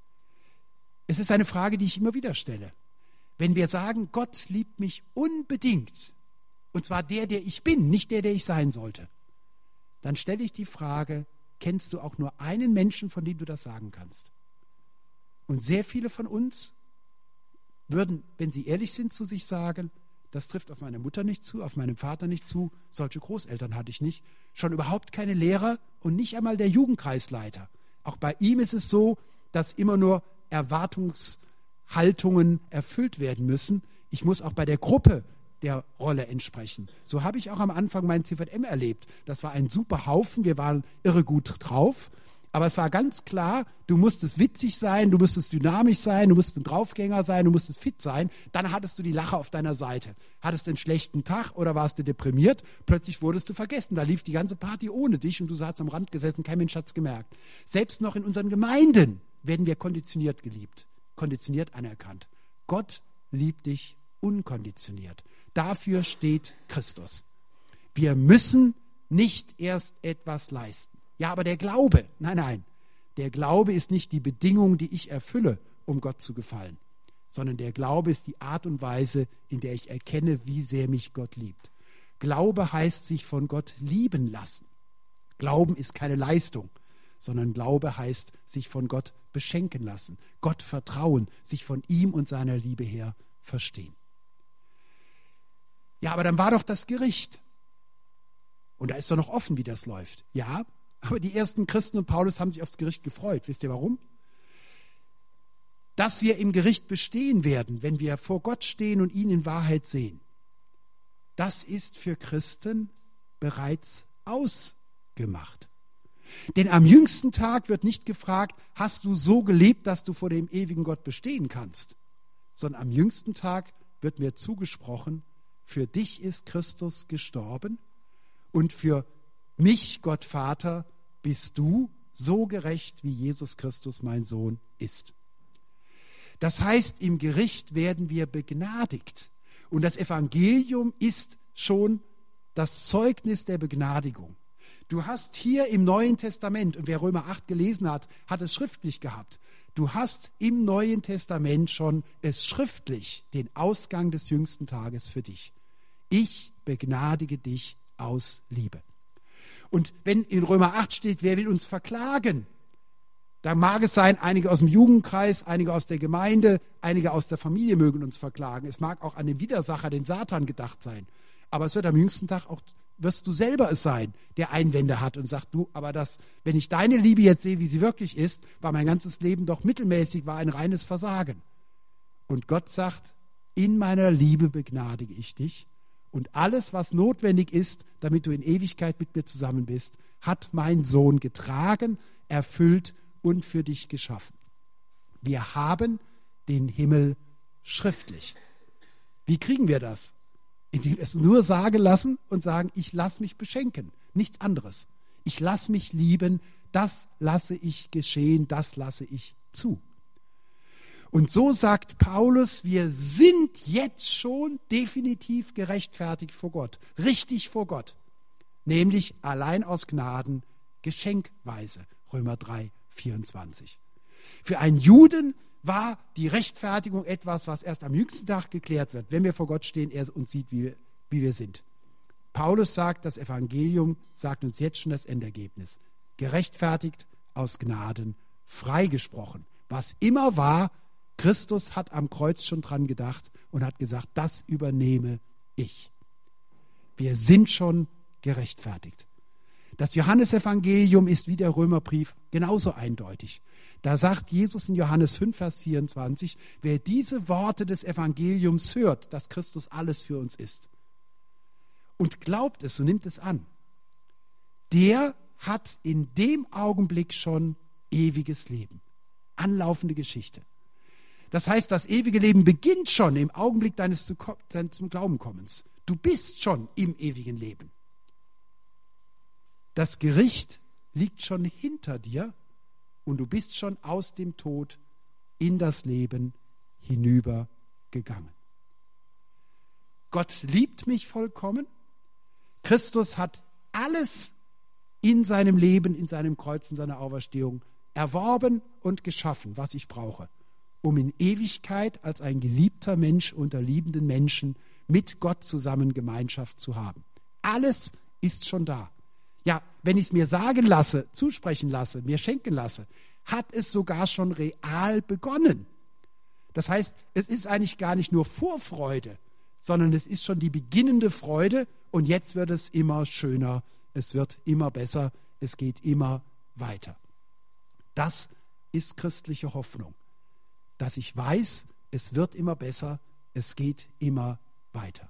Es ist eine Frage, die ich immer wieder stelle. Wenn wir sagen, Gott liebt mich unbedingt, und zwar der, der ich bin, nicht der, der ich sein sollte, dann stelle ich die Frage, kennst du auch nur einen Menschen, von dem du das sagen kannst? Und sehr viele von uns würden, wenn sie ehrlich sind, zu sich sagen, das trifft auf meine Mutter nicht zu, auf meinen Vater nicht zu, solche Großeltern hatte ich nicht, schon überhaupt keine Lehrer und nicht einmal der Jugendkreisleiter. Auch bei ihm ist es so, dass immer nur Erwartungshaltungen erfüllt werden müssen. Ich muss auch bei der Gruppe der Rolle entsprechen. So habe ich auch am Anfang mein C V M erlebt. Das war ein super Haufen, wir waren irre gut drauf, aber es war ganz klar, du musstest witzig sein, du musstest dynamisch sein, du musstest ein Draufgänger sein, du musstest fit sein, dann hattest du die Lache auf deiner Seite. Hattest du einen schlechten Tag oder warst du deprimiert, plötzlich wurdest du vergessen, da lief die ganze Party ohne dich und du saßt am Rand gesessen, kein Mensch hat es gemerkt. Selbst noch in unseren Gemeinden werden wir konditioniert geliebt, konditioniert anerkannt. Gott liebt dich unkonditioniert. Dafür steht Christus. Wir müssen nicht erst etwas leisten. Ja, aber der Glaube, nein, nein, der Glaube ist nicht die Bedingung, die ich erfülle, um Gott zu gefallen, sondern der Glaube ist die Art und Weise, in der ich erkenne, wie sehr mich Gott liebt. Glaube heißt sich von Gott lieben lassen. Glauben ist keine Leistung, sondern Glaube heißt sich von Gott beschenken lassen, Gott vertrauen, sich von ihm und seiner Liebe her verstehen. Ja, aber dann war doch das Gericht. Und da ist doch noch offen, wie das läuft. Ja, aber die ersten Christen und Paulus haben sich aufs Gericht gefreut. Wisst ihr warum? Dass wir im Gericht bestehen werden, wenn wir vor Gott stehen und ihn in Wahrheit sehen. Das ist für Christen bereits ausgemacht. Denn am jüngsten Tag wird nicht gefragt, hast du so gelebt, dass du vor dem ewigen Gott bestehen kannst, sondern am jüngsten Tag wird mir zugesprochen, für dich ist Christus gestorben und für mich, Gott Vater, bist du so gerecht, wie Jesus Christus, mein Sohn, ist. Das heißt, im Gericht werden wir begnadigt. Und das Evangelium ist schon das Zeugnis der Begnadigung. Du hast hier im Neuen Testament, und wer Römer acht gelesen hat, hat es schriftlich gehabt, du hast im Neuen Testament schon es schriftlich, den Ausgang des jüngsten Tages für dich. Ich begnadige dich aus Liebe. Und wenn in Römer acht steht, wer will uns verklagen, da mag es sein, einige aus dem Jugendkreis, einige aus der Gemeinde, einige aus der Familie mögen uns verklagen. Es mag auch an den Widersacher, den Satan, gedacht sein. Aber es wird am jüngsten Tag auch, wirst du selber es sein, der Einwände hat und sagt, du, aber das, wenn ich deine Liebe jetzt sehe, wie sie wirklich ist, war mein ganzes Leben doch mittelmäßig, war ein reines Versagen. Und Gott sagt, in meiner Liebe begnadige ich dich. Und alles, was notwendig ist, damit du in Ewigkeit mit mir zusammen bist, hat mein Sohn getragen, erfüllt und für dich geschaffen. Wir haben den Himmel schriftlich. Wie kriegen wir das? indem wir es nur sagen lassen und sagen, ich lasse mich beschenken, nichts anderes. Ich lasse mich lieben, das lasse ich geschehen, das lasse ich zu. Und so sagt Paulus, wir sind jetzt schon definitiv gerechtfertigt vor Gott, richtig vor Gott, nämlich allein aus Gnaden, geschenkweise, Römer drei, vierundzwanzig. Für einen Juden war die Rechtfertigung etwas, was erst am jüngsten Tag geklärt wird, wenn wir vor Gott stehen, er uns sieht, wie wir, wie wir sind. Paulus sagt, das Evangelium sagt uns jetzt schon das Endergebnis. Gerechtfertigt aus Gnaden, freigesprochen. Was immer war, Christus hat am Kreuz schon dran gedacht und hat gesagt, das übernehme ich. Wir sind schon gerechtfertigt. Das Johannesevangelium ist wie der Römerbrief genauso eindeutig. Da sagt Jesus in Johannes fünf, Vers vierundzwanzig, wer diese Worte des Evangeliums hört, dass Christus alles für uns ist und glaubt es und nimmt es an, der hat in dem Augenblick schon ewiges Leben. Anlaufende Geschichte. Das heißt, das ewige Leben beginnt schon im Augenblick deines zum Glaubenkommens. Du bist schon im ewigen Leben. Das Gericht liegt schon hinter dir und du bist schon aus dem Tod in das Leben hinübergegangen. Gott liebt mich vollkommen. Christus hat alles in seinem Leben, in seinem Kreuz, in seiner Auferstehung erworben und geschaffen, was ich brauche, um in Ewigkeit als ein geliebter Mensch unter liebenden Menschen mit Gott zusammen Gemeinschaft zu haben. Alles ist schon da. Ja, wenn ich es mir sagen lasse, zusprechen lasse, mir schenken lasse, hat es sogar schon real begonnen. Das heißt, es ist eigentlich gar nicht nur Vorfreude, sondern es ist schon die beginnende Freude und jetzt wird es immer schöner, es wird immer besser, es geht immer weiter. Das ist christliche Hoffnung, dass ich weiß, es wird immer besser, es geht immer weiter.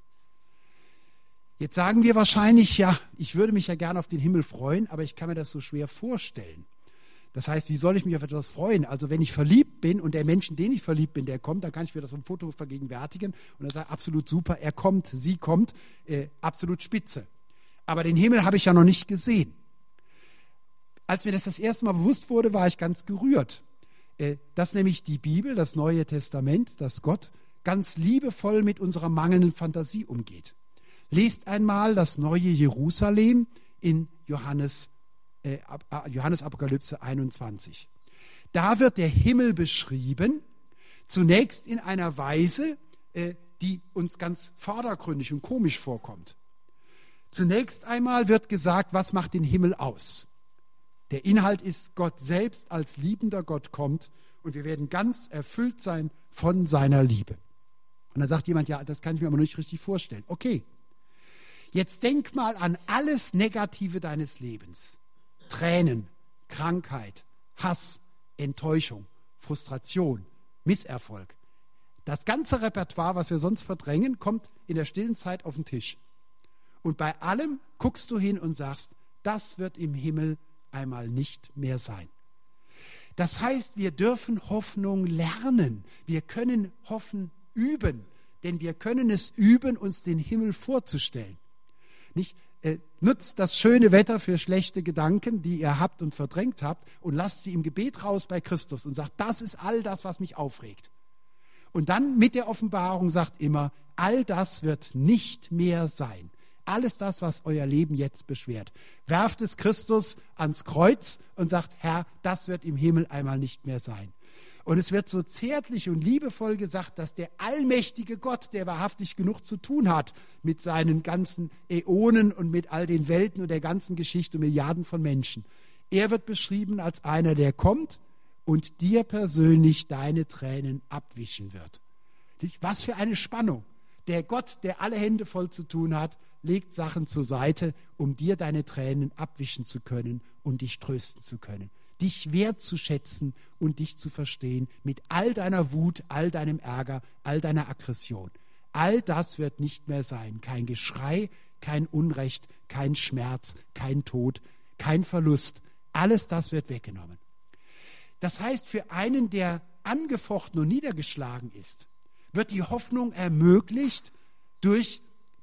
Jetzt sagen wir wahrscheinlich, ja, ich würde mich ja gerne auf den Himmel freuen, aber ich kann mir das so schwer vorstellen. Das heißt, wie soll ich mich auf etwas freuen? Also wenn ich verliebt bin und der Mensch, in den ich verliebt bin, der kommt, dann kann ich mir das im Foto vergegenwärtigen und dann sage ich, absolut super, er kommt, sie kommt, äh, absolut spitze. Aber den Himmel habe ich ja noch nicht gesehen. Als mir das das erste Mal bewusst wurde, war ich ganz gerührt. Äh, dass nämlich die Bibel, das Neue Testament, dass Gott ganz liebevoll mit unserer mangelnden Fantasie umgeht. Lest einmal das neue Jerusalem in Johannes, äh, Johannes Apokalypse einundzwanzig. Da wird der Himmel beschrieben, zunächst in einer Weise, äh, die uns ganz vordergründig und komisch vorkommt. Zunächst einmal wird gesagt, was macht den Himmel aus? Der Inhalt ist, Gott selbst als liebender Gott kommt und wir werden ganz erfüllt sein von seiner Liebe. Und dann sagt jemand, ja, das kann ich mir aber noch nicht richtig vorstellen. Okay. Jetzt denk mal an alles Negative deines Lebens. Tränen, Krankheit, Hass, Enttäuschung, Frustration, Misserfolg. Das ganze Repertoire, was wir sonst verdrängen, kommt in der stillen Zeit auf den Tisch. Und bei allem guckst du hin und sagst, das wird im Himmel einmal nicht mehr sein. Das heißt, wir dürfen Hoffnung lernen. Wir können Hoffen üben, denn wir können es üben, uns den Himmel vorzustellen. Nicht, äh, nutzt das schöne Wetter für schlechte Gedanken, die ihr habt und verdrängt habt, und lasst sie im Gebet raus bei Christus und sagt, das ist all das, was mich aufregt. Und dann mit der Offenbarung sagt immer, all das wird nicht mehr sein. Alles das, was euer Leben jetzt beschwert. Werft es Christus ans Kreuz und sagt, Herr, das wird im Himmel einmal nicht mehr sein. Und es wird so zärtlich und liebevoll gesagt, dass der allmächtige Gott, der wahrhaftig genug zu tun hat mit seinen ganzen Äonen und mit all den Welten und der ganzen Geschichte und Milliarden von Menschen, er wird beschrieben als einer, der kommt und dir persönlich deine Tränen abwischen wird. Was für eine Spannung. Der Gott, der alle Hände voll zu tun hat, legt Sachen zur Seite, um dir deine Tränen abwischen zu können und dich trösten zu können. Dich wertzuschätzen und dich zu verstehen mit all deiner Wut, all deinem Ärger, all deiner Aggression. All das wird nicht mehr sein. Kein Geschrei, kein Unrecht, kein Schmerz, kein Tod, kein Verlust. Alles das wird weggenommen. Das heißt, für einen, der angefochten und niedergeschlagen ist, wird die Hoffnung ermöglicht durch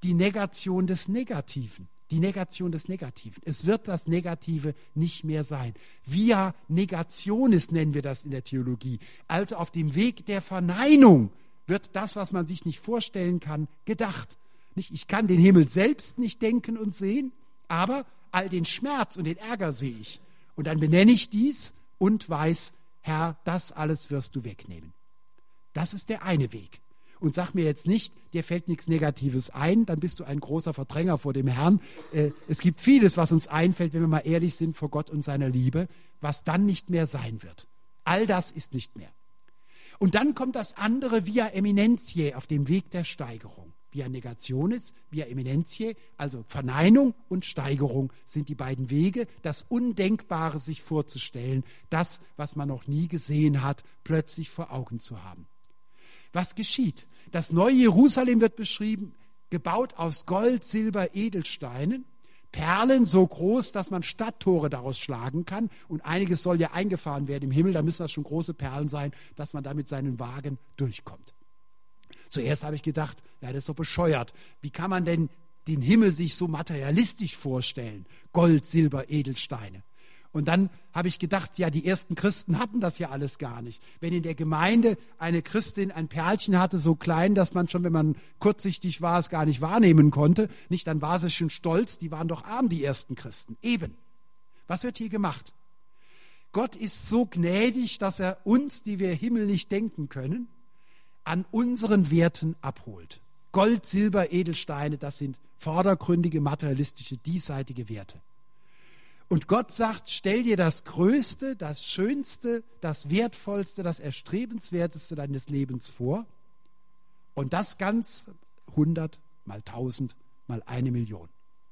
die Negation des Negativen. Die Negation des Negativen. Es wird das Negative nicht mehr sein. Via Negationis nennen wir das in der Theologie. Also auf dem Weg der Verneinung wird das, was man sich nicht vorstellen kann, gedacht. Nicht, ich kann den Himmel selbst nicht denken und sehen, aber all den Schmerz und den Ärger sehe ich. Und dann benenne ich dies und weiß, Herr, das alles wirst du wegnehmen. Das ist der eine Weg. Und sag mir jetzt nicht, dir fällt nichts Negatives ein, dann bist du ein großer Verdränger vor dem Herrn. Äh, es gibt vieles, was uns einfällt, wenn wir mal ehrlich sind vor Gott und seiner Liebe, was dann nicht mehr sein wird. All das ist nicht mehr. Und dann kommt das andere via eminentiae auf dem Weg der Steigerung. Via Negationis, via eminentiae, also Verneinung und Steigerung sind die beiden Wege, das Undenkbare sich vorzustellen, das, was man noch nie gesehen hat, plötzlich vor Augen zu haben. Was geschieht? Das neue Jerusalem wird beschrieben, gebaut aus Gold, Silber, Edelsteinen, Perlen so groß, dass man Stadttore daraus schlagen kann. Und einiges soll ja eingefahren werden im Himmel, da müssen das schon große Perlen sein, dass man da mit seinen Wagen durchkommt. Zuerst habe ich gedacht, ja, das ist so bescheuert. Wie kann man denn den Himmel sich so materialistisch vorstellen? Gold, Silber, Edelsteine. Und dann habe ich gedacht, ja, die ersten Christen hatten das ja alles gar nicht. Wenn in der Gemeinde eine Christin ein Perlchen hatte, so klein, dass man schon, wenn man kurzsichtig war, es gar nicht wahrnehmen konnte, nicht, dann war sie schon stolz, die waren doch arm, die ersten Christen. Eben. Was wird hier gemacht? Gott ist so gnädig, dass er uns, die wir Himmel nicht denken können, an unseren Werten abholt. Gold, Silber, Edelsteine, das sind vordergründige, materialistische, diesseitige Werte. Und Gott sagt, stell dir das Größte, das Schönste, das Wertvollste, das Erstrebenswerteste deines Lebens vor. Und das ganz hundert mal tausend mal eine Million.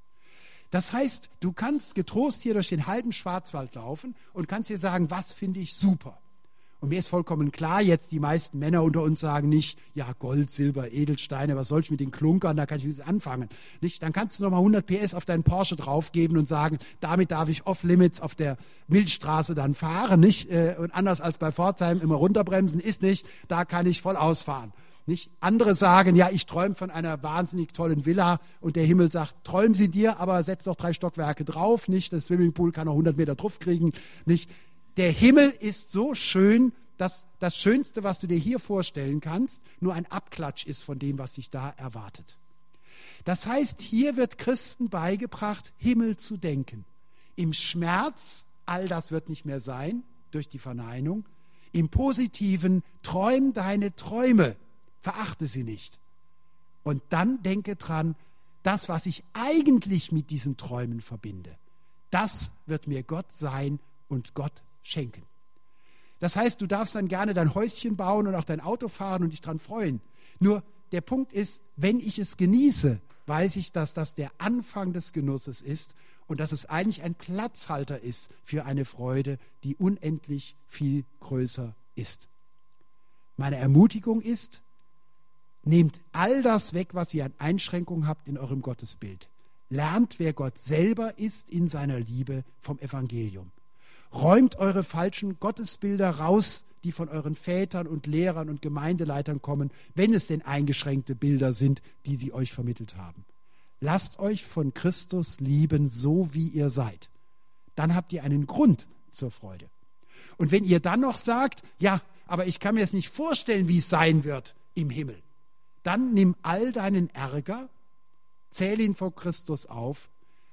Das heißt, du kannst getrost hier durch den halben Schwarzwald laufen und kannst dir sagen, was finde ich super. Und mir ist vollkommen klar, jetzt die meisten Männer unter uns sagen nicht, ja, Gold, Silber, Edelsteine, was soll ich mit den Klunkern, da kann ich wieder anfangen. Nicht? Dann kannst du nochmal hundert P S auf deinen Porsche draufgeben und sagen, damit darf ich off-limits auf der Milchstraße dann fahren. Nicht? Und anders als bei Pforzheim immer runterbremsen, ist nicht, da kann ich voll ausfahren. Nicht? Andere sagen, ja, ich träume von einer wahnsinnig tollen Villa und der Himmel sagt, träum sie dir, aber setz doch drei Stockwerke drauf. Nicht? Das Swimmingpool kann noch hundert Meter drauf kriegen. Nicht? Der Himmel ist so schön, dass das Schönste, was du dir hier vorstellen kannst, nur ein Abklatsch ist von dem, was dich da erwartet. Das heißt, hier wird Christen beigebracht, Himmel zu denken. Im Schmerz, all das wird nicht mehr sein, durch die Verneinung. Im Positiven, träum deine Träume, verachte sie nicht. Und dann denke dran, das, was ich eigentlich mit diesen Träumen verbinde, das wird mir Gott sein und Gott schenken. Das heißt, du darfst dann gerne dein Häuschen bauen und auch dein Auto fahren und dich dran freuen. Nur der Punkt ist, wenn ich es genieße, weiß ich, dass das der Anfang des Genusses ist und dass es eigentlich ein Platzhalter ist für eine Freude, die unendlich viel größer ist. Meine Ermutigung ist, nehmt all das weg, was ihr an Einschränkungen habt in eurem Gottesbild. Lernt, wer Gott selber ist in seiner Liebe vom Evangelium. Räumt eure falschen Gottesbilder raus, die von euren Vätern und Lehrern und Gemeindeleitern kommen, wenn es denn eingeschränkte Bilder sind, die sie euch vermittelt haben. Lasst euch von Christus lieben, so wie ihr seid. Dann habt ihr einen Grund zur Freude. Und wenn ihr dann noch sagt, ja, aber ich kann mir es nicht vorstellen, wie es sein wird im Himmel, dann nimm all deinen Ärger, zähl ihn vor Christus auf,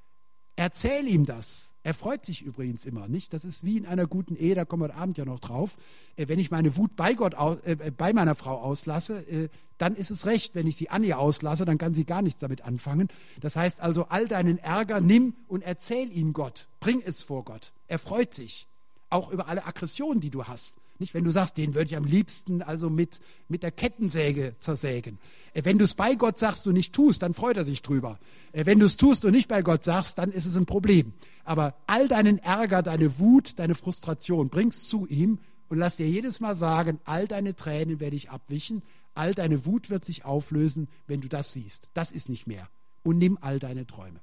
erzähl ihm das. Er freut sich übrigens immer, nicht? Das ist wie in einer guten Ehe, da kommen wir heute Abend ja noch drauf. Äh, wenn ich meine Wut bei Gott, äh, bei meiner Frau auslasse, äh, dann ist es recht. Wenn ich sie an ihr auslasse, dann kann sie gar nichts damit anfangen. Das heißt also, all deinen Ärger nimm und erzähl ihm Gott. Bring es vor Gott. Er freut sich. Auch über alle Aggressionen, die du hast. Nicht, wenn du sagst, den würde ich am liebsten also mit, mit der Kettensäge zersägen. Äh, wenn du es bei Gott sagst und nicht tust, dann freut er sich drüber. Äh, wenn du es tust und nicht bei Gott sagst, dann ist es ein Problem. Aber all deinen Ärger, deine Wut, deine Frustration, bringst zu ihm und lass dir jedes Mal sagen, all deine Tränen werde ich abwischen, all deine Wut wird sich auflösen, wenn du das siehst. Das ist nicht mehr. Und nimm all deine Träume.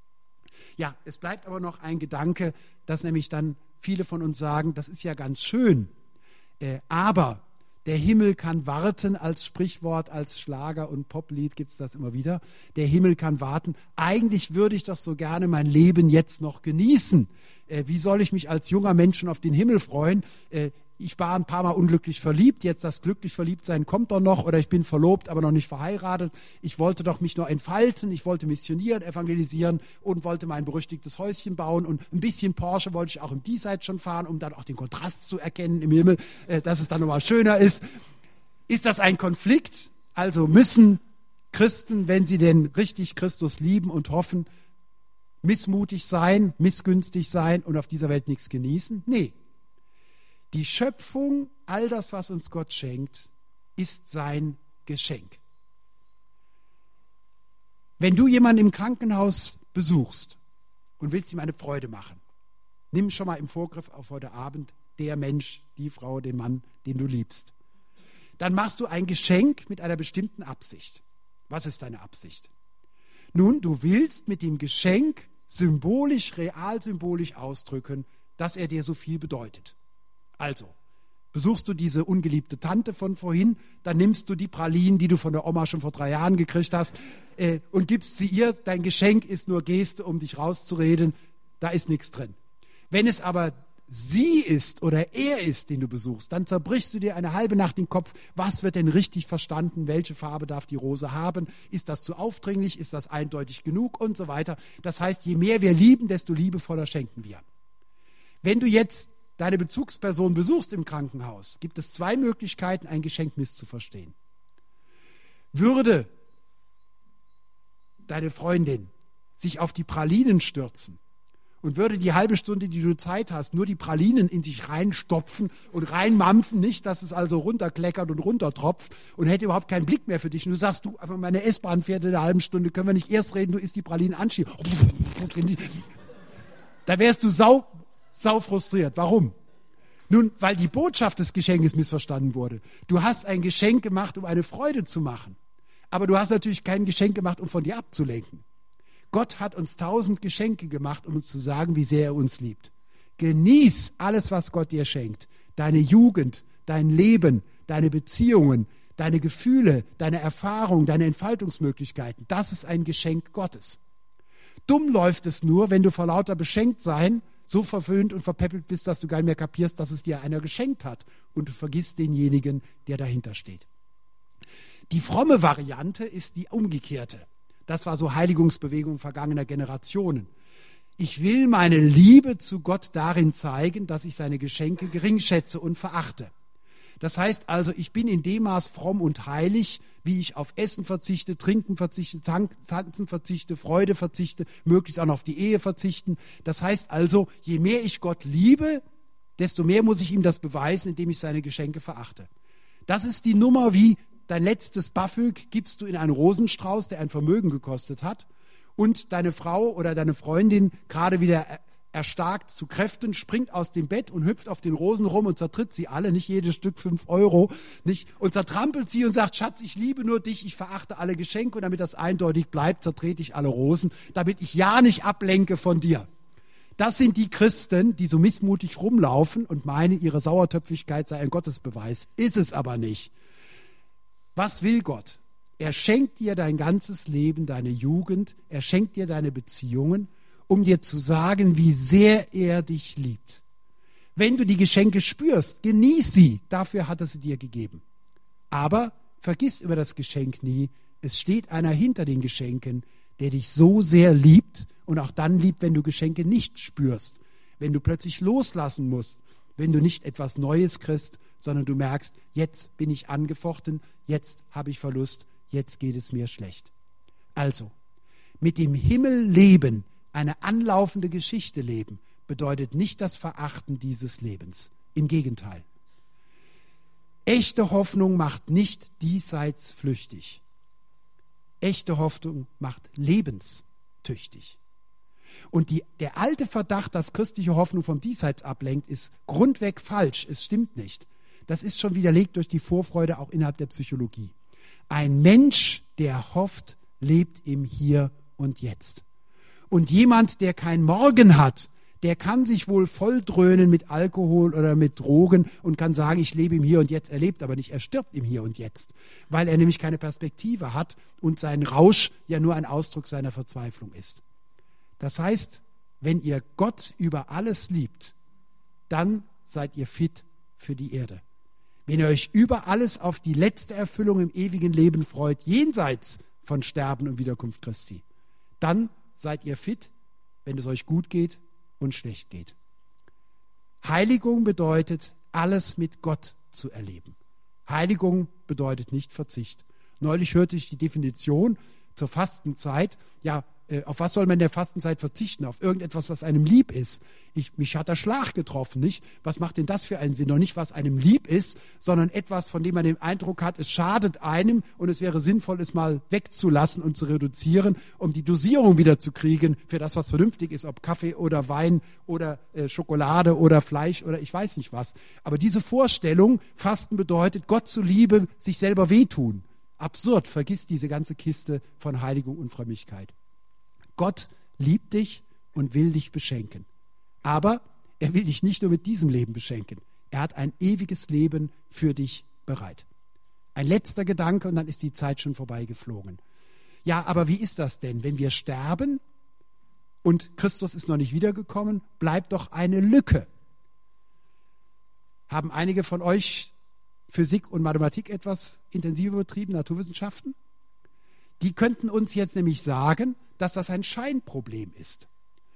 Ja, es bleibt aber noch ein Gedanke, dass nämlich dann viele von uns sagen, das ist ja ganz schön, äh, aber Der Himmel kann warten als Sprichwort, als Schlager und Poplied gibt es das immer wieder. Der Himmel kann warten. Eigentlich würde ich doch so gerne mein Leben jetzt noch genießen. Äh, wie soll ich mich als junger Mensch schon auf den Himmel freuen? Äh, ich war ein paar Mal unglücklich verliebt, jetzt das glücklich Verliebtsein kommt doch noch, oder ich bin verlobt, aber noch nicht verheiratet. Ich wollte doch mich noch entfalten, ich wollte missionieren, evangelisieren und wollte mein berüchtigtes Häuschen bauen und ein bisschen Porsche wollte ich auch im Diesseits schon fahren, um dann auch den Kontrast zu erkennen im Himmel, äh, dass es dann nochmal schöner ist. Ist das ein Konflikt? Also müssen Christen, wenn sie denn richtig Christus lieben und hoffen, missmutig sein, missgünstig sein und auf dieser Welt nichts genießen? Nee. Die Schöpfung, all das, was uns Gott schenkt, ist sein Geschenk. Wenn du jemanden im Krankenhaus besuchst und willst ihm eine Freude machen, nimm schon mal im Vorgriff auf heute Abend der Mensch, die Frau, den Mann, den du liebst. Dann machst du ein Geschenk mit einer bestimmten Absicht. Was ist deine Absicht? Nun, du willst mit dem Geschenk symbolisch, real symbolisch ausdrücken, dass er dir so viel bedeutet. Also, besuchst du diese ungeliebte Tante von vorhin, dann nimmst du die Pralinen, die du von der Oma schon vor drei Jahren gekriegt hast, äh, und gibst sie ihr. Dein Geschenk ist nur Geste, um dich rauszureden. Da ist nichts drin. Wenn es aber sie ist oder er ist, den du besuchst, dann zerbrichst du dir eine halbe Nacht den Kopf. Was wird denn richtig verstanden? Welche Farbe darf die Rose haben? Ist das zu aufdringlich? Ist das eindeutig genug? Und so weiter. Das heißt, je mehr wir lieben, desto liebevoller schenken wir. Wenn du jetzt deine Bezugsperson besuchst im Krankenhaus, gibt es zwei Möglichkeiten, ein Geschenk misszuverstehen. Würde deine Freundin sich auf die Pralinen stürzen und würde die halbe Stunde, die du Zeit hast, nur die Pralinen in sich reinstopfen und reinmampfen, nicht, dass es also runterkleckert und runtertropft und hätte überhaupt keinen Blick mehr für dich. Und du sagst, du, aber meine S-Bahn fährt in einer halben Stunde, können wir nicht erst reden, du isst die Pralinen anschieben. Da wärst du sau Sau frustriert. Warum? Nun, weil die Botschaft des Geschenkes missverstanden wurde. Du hast ein Geschenk gemacht, um eine Freude zu machen. Aber du hast natürlich kein Geschenk gemacht, um von dir abzulenken. Gott hat uns tausend Geschenke gemacht, um uns zu sagen, wie sehr er uns liebt. Genieß alles, was Gott dir schenkt. Deine Jugend, dein Leben, deine Beziehungen, deine Gefühle, deine Erfahrungen, deine Entfaltungsmöglichkeiten. Das ist ein Geschenk Gottes. Dumm läuft es nur, wenn du vor lauter Beschenktsein so verwöhnt und verpäppelt bist, dass du gar nicht mehr kapierst, dass es dir einer geschenkt hat und du vergisst denjenigen, der dahinter steht. Die fromme Variante ist die umgekehrte. Das war so Heiligungsbewegung vergangener Generationen. Ich will meine Liebe zu Gott darin zeigen, dass ich seine Geschenke geringschätze und verachte. Das heißt also, ich bin in dem Maß fromm und heilig, wie ich auf Essen verzichte, Trinken verzichte, Tanzen verzichte, Freude verzichte, möglichst auch noch auf die Ehe verzichten. Das heißt also, je mehr ich Gott liebe, desto mehr muss ich ihm das beweisen, indem ich seine Geschenke verachte. Das ist die Nummer wie dein letztes BAföG gibst du in einen Rosenstrauß, der ein Vermögen gekostet hat, und deine Frau oder deine Freundin gerade wieder erstarkt zu Kräften, springt aus dem Bett und hüpft auf den Rosen rum und zertritt sie alle, nicht jedes Stück fünf Euro, nicht, und zertrampelt sie und sagt, Schatz, ich liebe nur dich, ich verachte alle Geschenke, und damit das eindeutig bleibt, zertrete ich alle Rosen, damit ich ja nicht ablenke von dir. Das sind die Christen, die so missmutig rumlaufen und meinen, ihre Sauertöpfigkeit sei ein Gottesbeweis. Ist es aber nicht. Was will Gott? Er schenkt dir dein ganzes Leben, deine Jugend, er schenkt dir deine Beziehungen, um dir zu sagen, wie sehr er dich liebt. Wenn du die Geschenke spürst, genieß sie, dafür hat er sie dir gegeben. Aber vergiss über das Geschenk nie, es steht einer hinter den Geschenken, der dich so sehr liebt und auch dann liebt, wenn du Geschenke nicht spürst, wenn du plötzlich loslassen musst, wenn du nicht etwas Neues kriegst, sondern du merkst, jetzt bin ich angefochten, jetzt habe ich Verlust, jetzt geht es mir schlecht. Also, mit dem Himmel leben, eine anlaufende Geschichte leben, bedeutet nicht das Verachten dieses Lebens. Im Gegenteil. Echte Hoffnung macht nicht diesseits flüchtig. Echte Hoffnung macht lebenstüchtig. Und die, der alte Verdacht, dass christliche Hoffnung vom Diesseits ablenkt, ist grundweg falsch. Es stimmt nicht. Das ist schon widerlegt durch die Vorfreude auch innerhalb der Psychologie. Ein Mensch, der hofft, lebt im Hier und Jetzt. Und jemand, der kein Morgen hat, der kann sich wohl volldröhnen mit Alkohol oder mit Drogen und kann sagen, ich lebe im Hier und Jetzt. Er lebt aber nicht, er stirbt im Hier und Jetzt, weil er nämlich keine Perspektive hat und sein Rausch ja nur ein Ausdruck seiner Verzweiflung ist. Das heißt, wenn ihr Gott über alles liebt, dann seid ihr fit für die Erde. Wenn ihr euch über alles auf die letzte Erfüllung im ewigen Leben freut, jenseits von Sterben und Wiederkunft Christi, dann seid ihr fit, wenn es euch gut geht und schlecht geht. Heiligung bedeutet, alles mit Gott zu erleben. Heiligung bedeutet nicht Verzicht. Neulich hörte ich die Definition zur Fastenzeit. Ja, äh, auf was soll man in der Fastenzeit verzichten? Auf irgendetwas, was einem lieb ist. Ich, mich hat der Schlag getroffen, nicht? Was macht denn das für einen Sinn? Noch nicht, was einem lieb ist, sondern etwas, von dem man den Eindruck hat, es schadet einem und es wäre sinnvoll, es mal wegzulassen und zu reduzieren, um die Dosierung wieder zu kriegen für das, was vernünftig ist, ob Kaffee oder Wein oder äh, Schokolade oder Fleisch oder ich weiß nicht was. Aber diese Vorstellung, Fasten bedeutet, Gott zuliebe sich selber wehtun. Absurd, vergiss diese ganze Kiste von Heiligung und Frömmigkeit. Gott liebt dich und will dich beschenken. Aber er will dich nicht nur mit diesem Leben beschenken. Er hat ein ewiges Leben für dich bereit. Ein letzter Gedanke und dann ist die Zeit schon vorbeigeflogen. Ja, aber wie ist das denn, wenn wir sterben und Christus ist noch nicht wiedergekommen, bleibt doch eine Lücke. Haben einige von euch Physik und Mathematik etwas intensiver betrieben, Naturwissenschaften? Die könnten uns jetzt nämlich sagen, dass das ein Scheinproblem ist.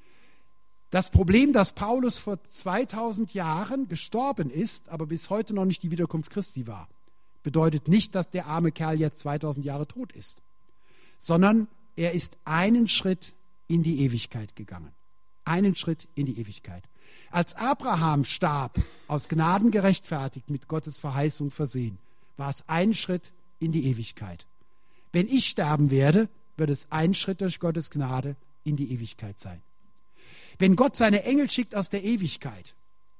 Das Problem, dass Paulus vor zweitausend Jahren gestorben ist, aber bis heute noch nicht die Wiederkunft Christi war, bedeutet nicht, dass der arme Kerl jetzt zweitausend Jahre tot ist, sondern er ist einen Schritt in die Ewigkeit gegangen. Einen Schritt in die Ewigkeit. Als Abraham starb, aus Gnaden gerechtfertigt, mit Gottes Verheißung versehen, war es ein Schritt in die Ewigkeit. Wenn ich sterben werde, wird es ein Schritt durch Gottes Gnade in die Ewigkeit sein. Wenn Gott seine Engel schickt aus der Ewigkeit,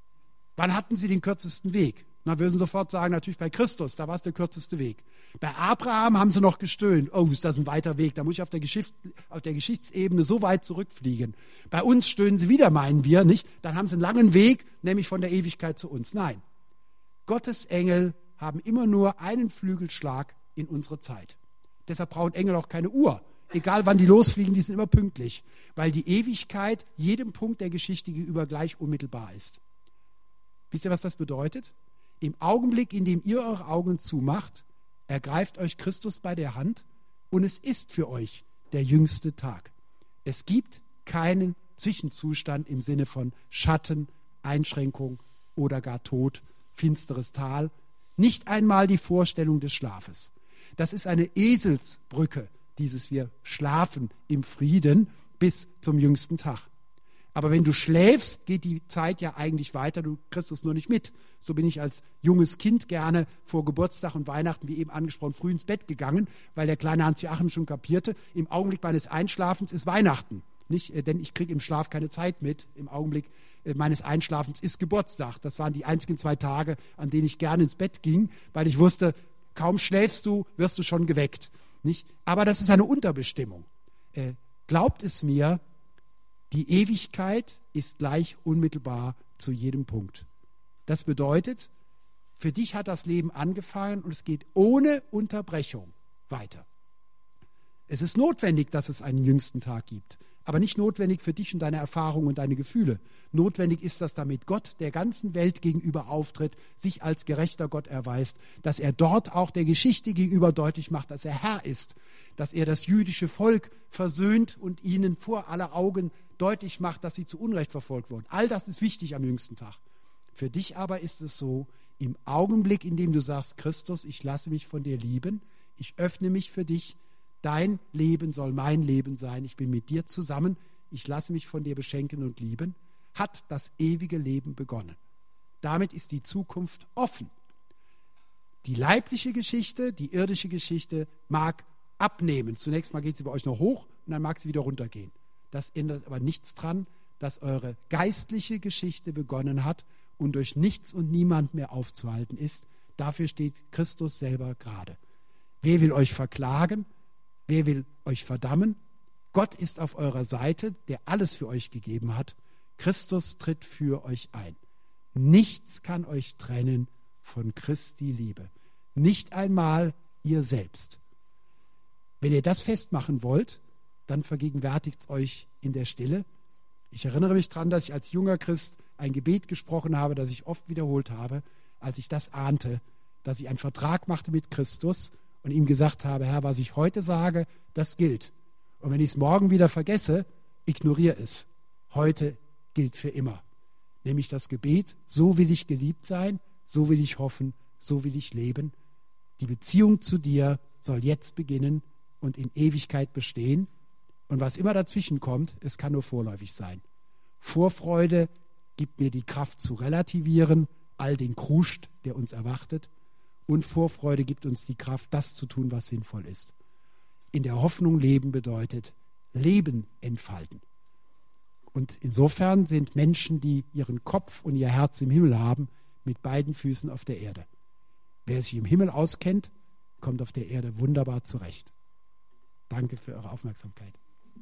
wann hatten sie den kürzesten Weg? Na, wir würden sofort sagen, natürlich bei Christus, da war es der kürzeste Weg. Bei Abraham haben sie noch gestöhnt, oh, ist das ein weiter Weg, da muss ich auf der, Geschicht, auf der Geschichtsebene so weit zurückfliegen. Bei uns stöhnen sie wieder, meinen wir, nicht? Dann haben sie einen langen Weg, nämlich von der Ewigkeit zu uns. Nein, Gottes Engel haben immer nur einen Flügelschlag in unsere Zeit. Deshalb brauchen Engel auch keine Uhr. Egal wann die losfliegen, die sind immer pünktlich, weil die Ewigkeit jedem Punkt der Geschichte gegenüber gleich unmittelbar ist. Wisst ihr, was das bedeutet? Im Augenblick, in dem ihr eure Augen zumacht, ergreift euch Christus bei der Hand und es ist für euch der jüngste Tag. Es gibt keinen Zwischenzustand im Sinne von Schatten, Einschränkung oder gar Tod, finsteres Tal, nicht einmal die Vorstellung des Schlafes. Das ist eine Eselsbrücke, dieses wir schlafen im Frieden bis zum jüngsten Tag. Aber wenn du schläfst, geht die Zeit ja eigentlich weiter, du kriegst es nur nicht mit. So bin ich als junges Kind gerne vor Geburtstag und Weihnachten, wie eben angesprochen, früh ins Bett gegangen, weil der kleine Hans-Joachim schon kapierte, im Augenblick meines Einschlafens ist Weihnachten. Nicht, denn ich kriege im Schlaf keine Zeit mit. Im Augenblick meines Einschlafens ist Geburtstag. Das waren die einzigen zwei Tage, an denen ich gerne ins Bett ging, weil ich wusste, kaum schläfst du, wirst du schon geweckt. Nicht? Aber das ist eine Unterbestimmung. Äh, glaubt es mir, die Ewigkeit ist gleich unmittelbar zu jedem Punkt. Das bedeutet, für dich hat das Leben angefangen und es geht ohne Unterbrechung weiter. Es ist notwendig, dass es einen jüngsten Tag gibt, aber nicht notwendig für dich und deine Erfahrungen und deine Gefühle. Notwendig ist das, damit Gott der ganzen Welt gegenüber auftritt, sich als gerechter Gott erweist, dass er dort auch der Geschichte gegenüber deutlich macht, dass er Herr ist, dass er das jüdische Volk versöhnt und ihnen vor aller Augen deutlich macht, dass sie zu Unrecht verfolgt wurden. All das ist wichtig am jüngsten Tag. Für dich aber ist es so, im Augenblick, in dem du sagst, Christus, ich lasse mich von dir lieben, ich öffne mich für dich, dein Leben soll mein Leben sein, ich bin mit dir zusammen, ich lasse mich von dir beschenken und lieben, hat das ewige Leben begonnen. Damit ist die Zukunft offen. Die leibliche Geschichte, die irdische Geschichte mag abnehmen. Zunächst mal geht sie bei euch noch hoch und dann mag sie wieder runtergehen. Das ändert aber nichts dran, dass eure geistliche Geschichte begonnen hat und durch nichts und niemand mehr aufzuhalten ist. Dafür steht Christus selber gerade. Wer will euch verklagen? Wer will euch verdammen? Gott ist auf eurer Seite, der alles für euch gegeben hat. Christus tritt für euch ein. Nichts kann euch trennen von Christi Liebe. Nicht einmal ihr selbst. Wenn ihr das festmachen wollt, dann vergegenwärtigt es euch in der Stille. Ich erinnere mich daran, dass ich als junger Christ ein Gebet gesprochen habe, das ich oft wiederholt habe, als ich das ahnte, dass ich einen Vertrag machte mit Christus und ihm gesagt habe, Herr, was ich heute sage, das gilt. Und wenn ich es morgen wieder vergesse, ignoriere es. Heute gilt für immer. Nämlich das Gebet, so will ich geliebt sein, so will ich hoffen, so will ich leben. Die Beziehung zu dir soll jetzt beginnen und in Ewigkeit bestehen. Und was immer dazwischen kommt, es kann nur vorläufig sein. Vorfreude gibt mir die Kraft zu relativieren, all den Kruscht, der uns erwartet. Und Vorfreude gibt uns die Kraft, das zu tun, was sinnvoll ist. In der Hoffnung leben bedeutet Leben entfalten. Und insofern sind Menschen, die ihren Kopf und ihr Herz im Himmel haben, mit beiden Füßen auf der Erde. Wer sich im Himmel auskennt, kommt auf der Erde wunderbar zurecht. Danke für eure Aufmerksamkeit.